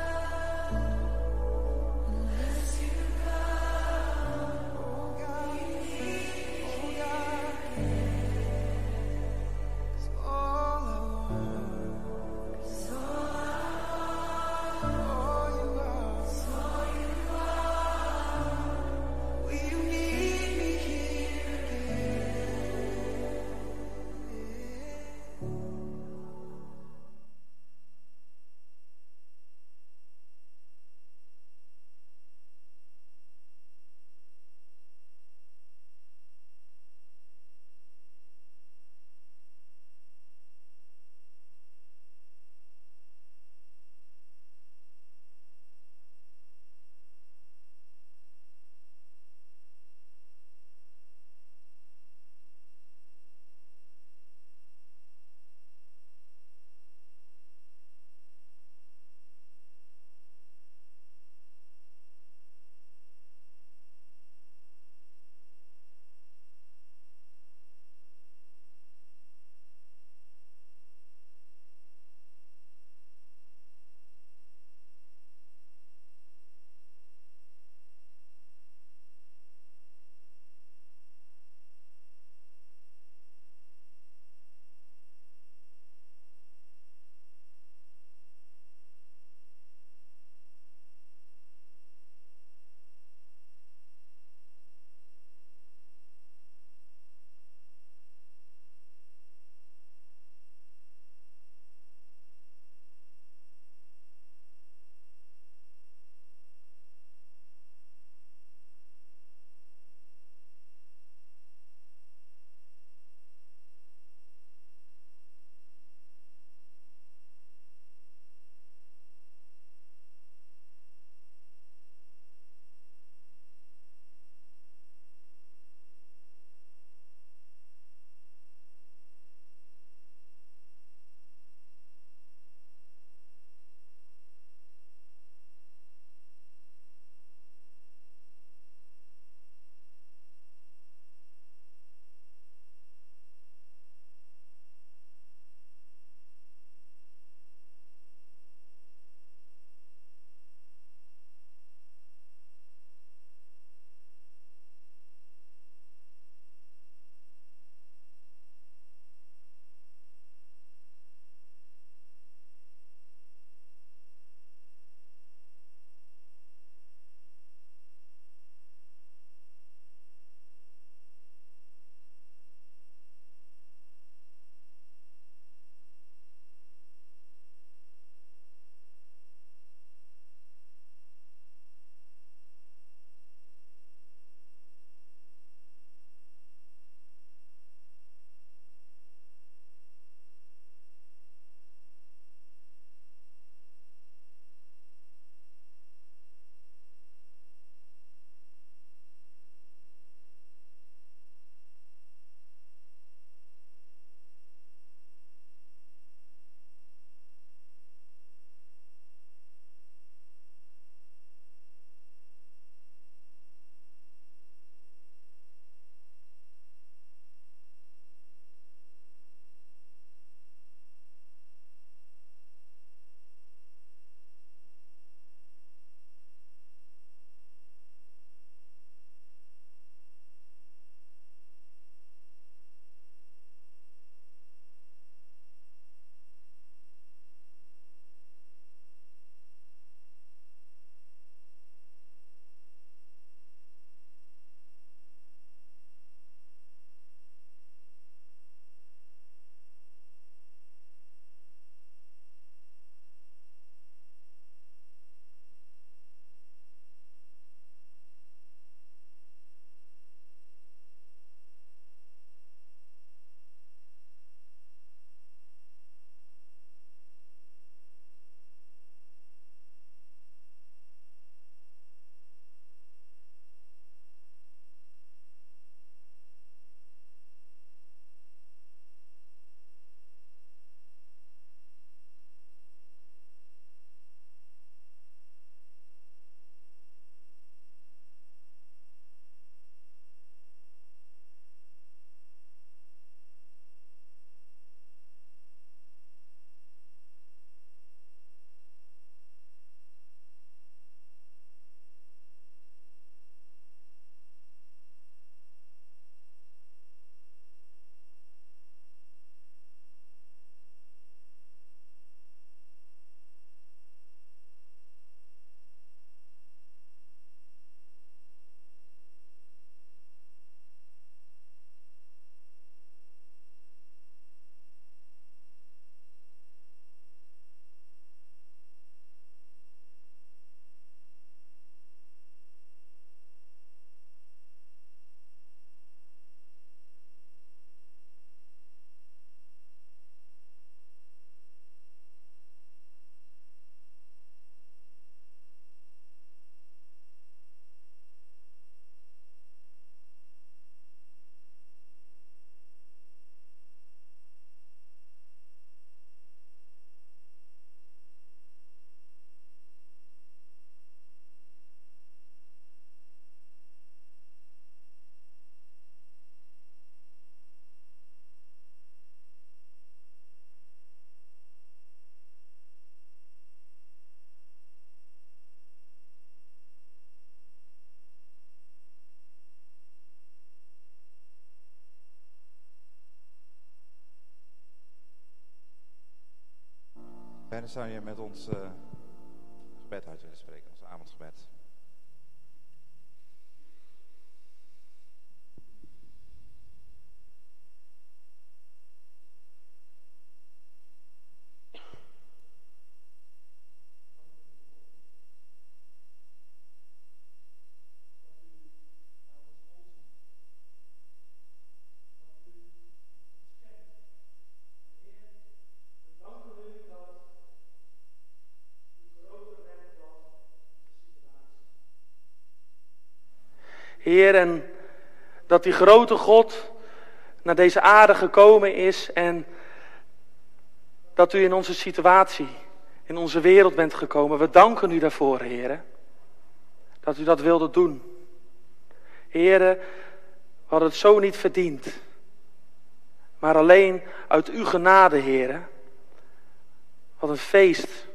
enough unless you come. Oh God. dan zou je met ons gebed uit willen spreken, ons avondgebed. Heer, en dat die grote God naar deze aarde gekomen is en dat u in onze situatie, in onze wereld bent gekomen. We danken u daarvoor, Heer, dat u dat wilde doen. Heer, we hadden het zo niet verdiend, maar alleen uit uw genade, Heer. Wat een feest.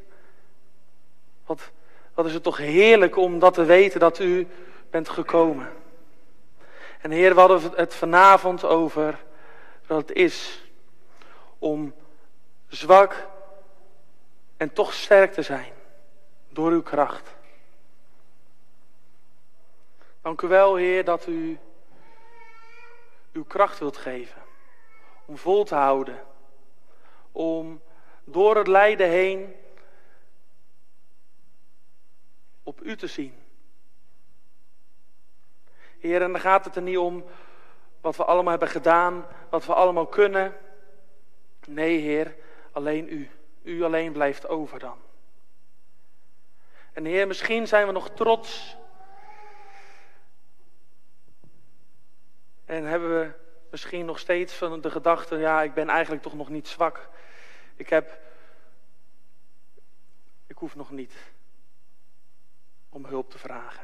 Wat is het toch heerlijk om dat te weten dat u bent gekomen. En Heer, we hadden het vanavond over wat het is om zwak en toch sterk te zijn door uw kracht. Dank u wel, Heer, dat u uw kracht wilt geven om vol te houden, om door het lijden heen op u te zien. Heer, en dan gaat het er niet om wat we allemaal hebben gedaan, wat we allemaal kunnen. Nee, Heer, alleen u. U alleen blijft over dan. En Heer, misschien zijn we nog trots. En hebben we misschien nog steeds van de gedachte, ja, ik ben eigenlijk toch nog niet zwak. Ik hoef nog niet om hulp te vragen.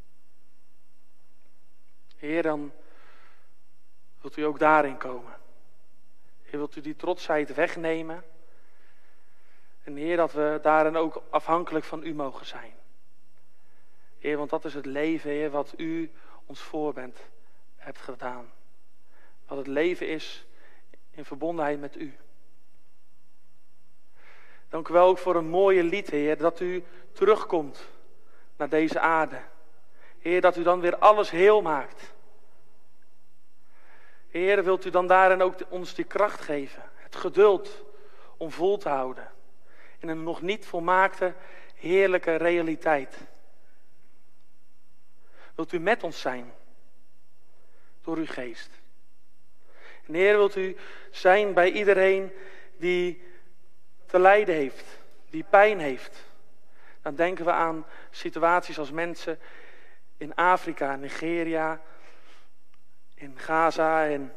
Heer, dan wilt u ook daarin komen. Heer, wilt u die trotsheid wegnemen. En Heer, dat we daarin ook afhankelijk van u mogen zijn. Heer, want dat is het leven, Heer, wat u ons hebt gedaan. Wat het leven is in verbondenheid met u. Dank u wel ook voor een mooie lied, Heer, dat u terugkomt naar deze aarde. Heer, dat u dan weer alles heel maakt. Heer, wilt u dan daarin ook ons die kracht geven. Het geduld om vol te houden. In een nog niet volmaakte, heerlijke realiteit. Wilt u met ons zijn. Door uw geest. En Heer, wilt u zijn bij iedereen die te lijden heeft. Die pijn heeft. Dan denken we aan situaties als mensen in Afrika, Nigeria, in Gaza en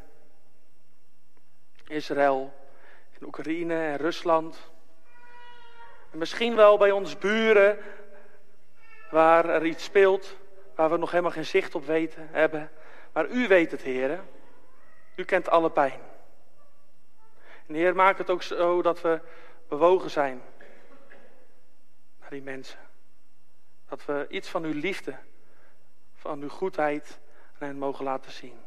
Israël, in Oekraïne en Rusland. En misschien wel bij ons buren, waar er iets speelt, waar we nog helemaal geen zicht op hebben. Maar u weet het, Heer. U kent alle pijn. En Heer, maak het ook zo dat we bewogen zijn naar die mensen. Dat we iets van uw liefde, van uw goedheid aan hen mogen laten zien.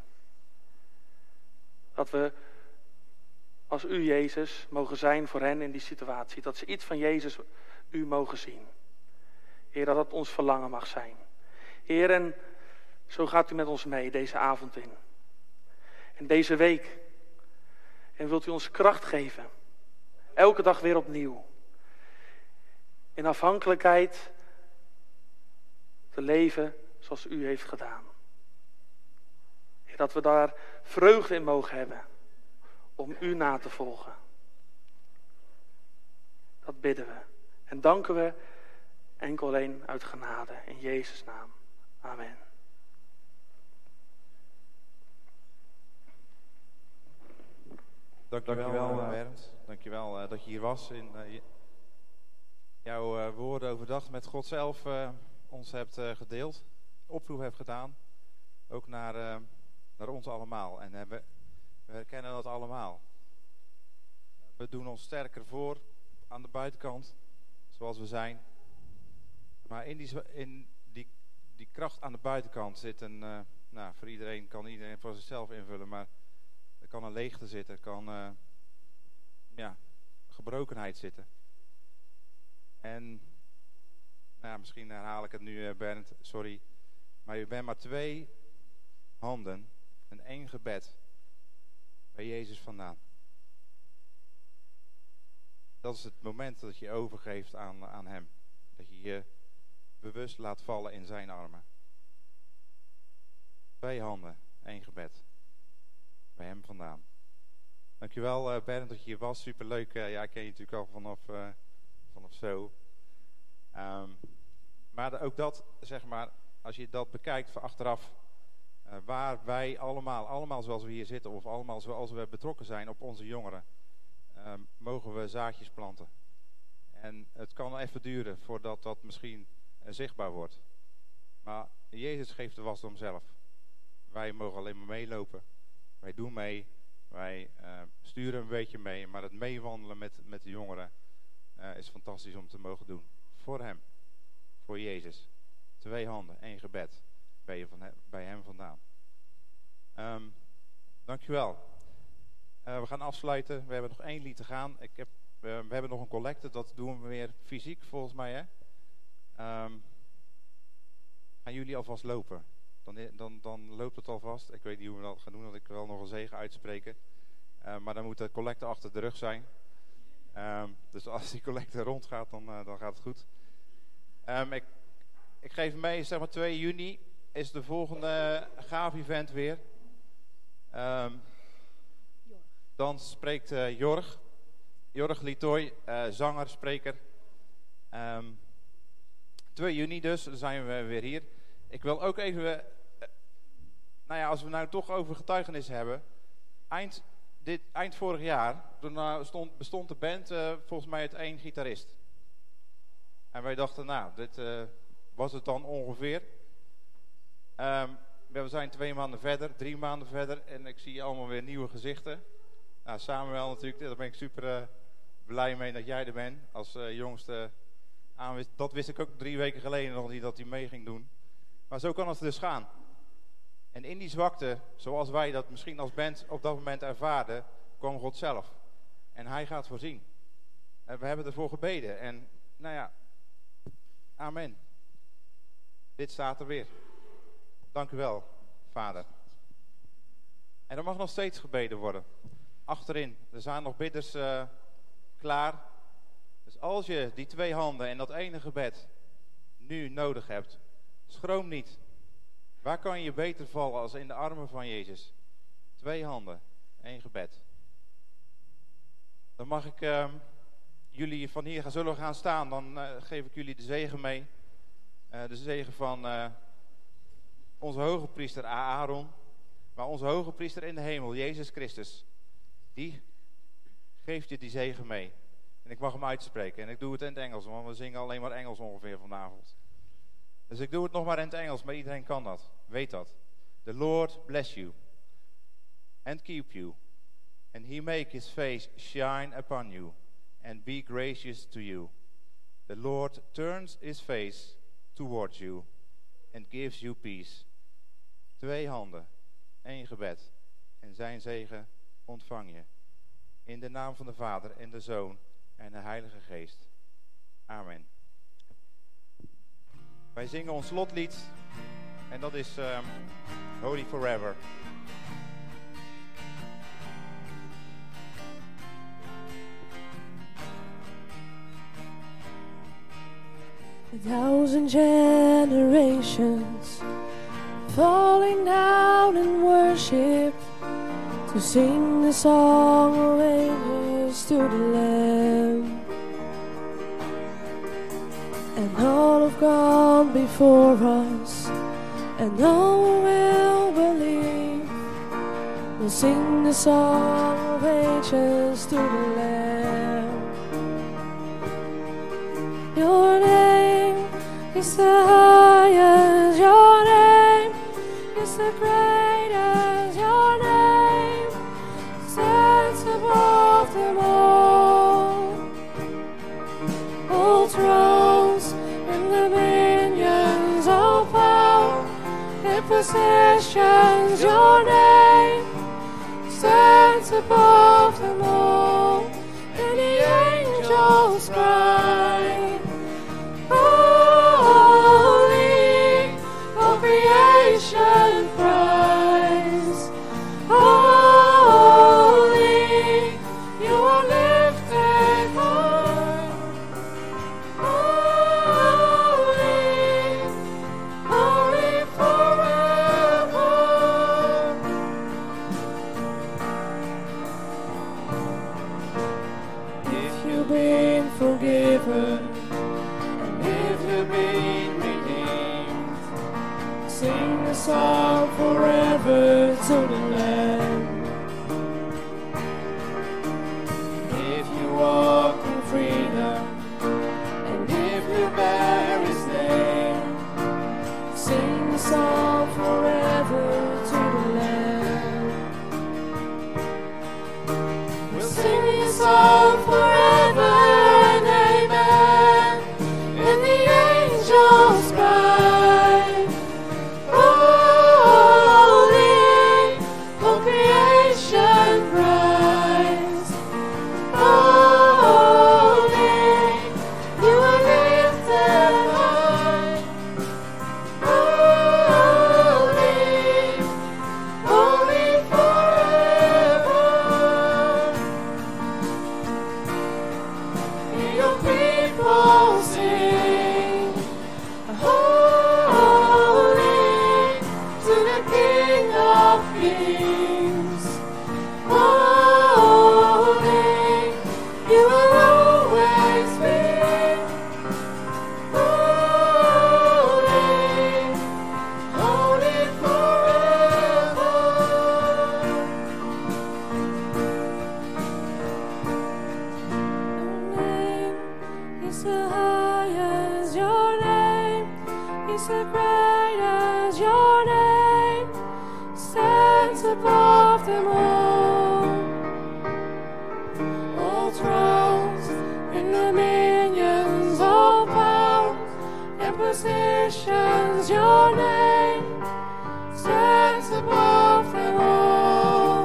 Dat we als u, Jezus, mogen zijn voor hen in die situatie. Dat ze iets van Jezus u mogen zien. Heer, dat dat ons verlangen mag zijn. Heer, en zo gaat u met ons mee deze avond in. En deze week. En wilt u ons kracht geven. Elke dag weer opnieuw. In afhankelijkheid te leven zoals u heeft gedaan. Heer, dat we daar vreugde in mogen hebben. Om u na te volgen. Dat bidden we. En danken we enkel alleen uit genade. In Jezus' naam. Amen. Dankjewel, Bernd. Dankjewel dat je hier was. In jouw woorden overdag met God zelf ons hebt gedeeld. Oproep hebt gedaan. Ook naar ons allemaal. En we herkennen dat allemaal. We doen ons sterker voor aan de buitenkant. Zoals we zijn. Maar in die kracht aan de buitenkant zit een... voor iedereen kan iedereen voor zichzelf invullen. Maar er kan een leegte zitten. Er kan gebrokenheid zitten. En nou, misschien herhaal ik het nu, Bernd, sorry. Maar je bent maar 2 handen en 1 gebed bij Jezus vandaan. Dat is het moment dat je overgeeft aan hem. Dat je je bewust laat vallen in zijn armen. 2 handen, 1 gebed. Bij hem vandaan. Dankjewel Bernd dat je hier was. Superleuk. Ja, ik ken je natuurlijk al vanaf zo. Maar ook dat, zeg maar, als je dat bekijkt van achteraf. Waar wij allemaal zoals we hier zitten. Of allemaal zoals we betrokken zijn op onze jongeren. Mogen we zaadjes planten. En het kan even duren voordat dat misschien zichtbaar wordt. Maar Jezus geeft de wasdom zelf. Wij mogen alleen maar meelopen. Wij doen mee. Wij sturen een beetje mee. Maar het meewandelen met de jongeren is fantastisch om te mogen doen. Voor hem. Voor Jezus. 2 handen, 1 gebed. Bij hem vandaan. Dankjewel. We gaan afsluiten. We hebben nog 1 lied te gaan. We hebben nog een collecte. Dat doen we weer fysiek volgens mij. Hè? Gaan jullie alvast lopen? Dan loopt het alvast. Ik weet niet hoe we dat gaan doen. Want ik wil nog een zegen uitspreken. Maar dan moet de collecte achter de rug zijn. Dus als die collecte rondgaat, dan gaat het goed. Ik geef mee, zeg maar 2 juni is de volgende gaaf-event weer. Dan spreekt Jorg Litoy, zanger, spreker. 2 juni dus, dan zijn we weer hier. Ik wil ook even, als we nou toch over getuigenissen hebben. Eind vorig jaar, toen bestond de band volgens mij uit 1 gitarist. En wij dachten, dit was het dan ongeveer. We zijn 2 maanden verder, 3 maanden verder en ik zie allemaal weer nieuwe gezichten. Nou, Samuel natuurlijk, daar ben ik super blij mee dat jij er bent als jongste aanwist. Dat wist ik ook 3 weken geleden nog niet dat hij mee ging doen. Maar zo kan het dus gaan. En in die zwakte, zoals wij dat misschien als band op dat moment ervaarden, kwam God zelf. En hij gaat voorzien. En we hebben ervoor gebeden. En amen. Dit staat er weer. Dank u wel, Vader. En er mag nog steeds gebeden worden. Achterin, er zijn nog bidders klaar. Dus als je die 2 handen en dat ene gebed nu nodig hebt, schroom niet. Waar kan je beter vallen als in de armen van Jezus? 2 handen, 1 gebed. Dan mag ik jullie van hier zullen we gaan staan. Dan geef ik jullie de zegen mee. De zegen van onze hoge priester Aaron. Maar onze hoge priester in de hemel, Jezus Christus. Die geeft je die zegen mee. En ik mag hem uitspreken. En ik doe het in het Engels, want we zingen alleen maar Engels ongeveer vanavond. Dus ik doe het nog maar in het Engels, maar iedereen kan dat. Weet dat. The Lord bless you. And keep you. And he make his face shine upon you. And be gracious to you. The Lord turns his face towards you. And gives you peace. 2 handen. 1 gebed. En zijn zegen ontvang je. In de naam van de Vader en de Zoon en de Heilige Geest. Amen. Wij zingen ons slotlied. En dat is Holy Forever. A 1000 generations falling down in worship to sing the song of ages to the Lamb. And all have gone before us, and all who will believe will sing the song of ages to the Lamb. Your name is the highest, your name is the greatest, your name stands above them all. All thrones and dominions, all power and possessions, your name stands above them all. And the angels cry, a song forever to the Lamb. If you walk in freedom, and if you bear His name, sing a song forever to the Lamb. We'll sing a song forever and amen, and the angels cry, holy, all creation cries, holy, you are lifted high, holy, holy forever. Hear your people sing, holy to the King of Kings. Holy, you will always be. Holy, holy forever. Your name is the highest, your name is the greatest, your name stands above them all. All thrones and dominions, all powers and positions, your name stands above them all.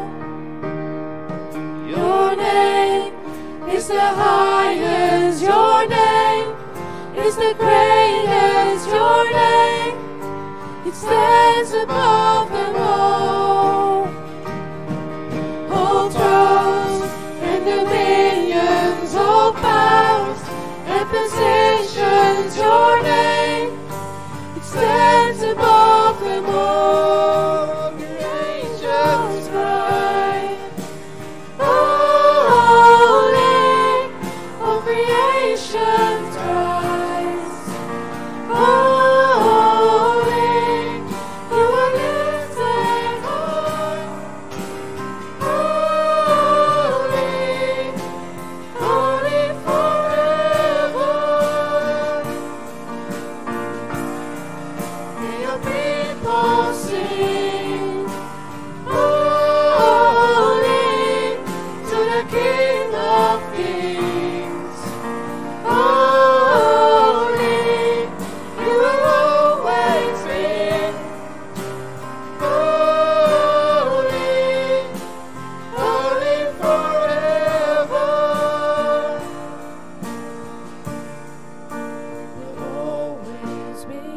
Your name is the highest, your name is the greatest, your name, it stands above them all. All thrones and dominions, all powers and positions, your name, it stands above them all. Your angels cry, holy, all creation cries, holy, you are lifted high, holy, holy forever. Hear your people sing, holy to the King of Kings. Holy, you will always be. Holy, holy forever. Will always be.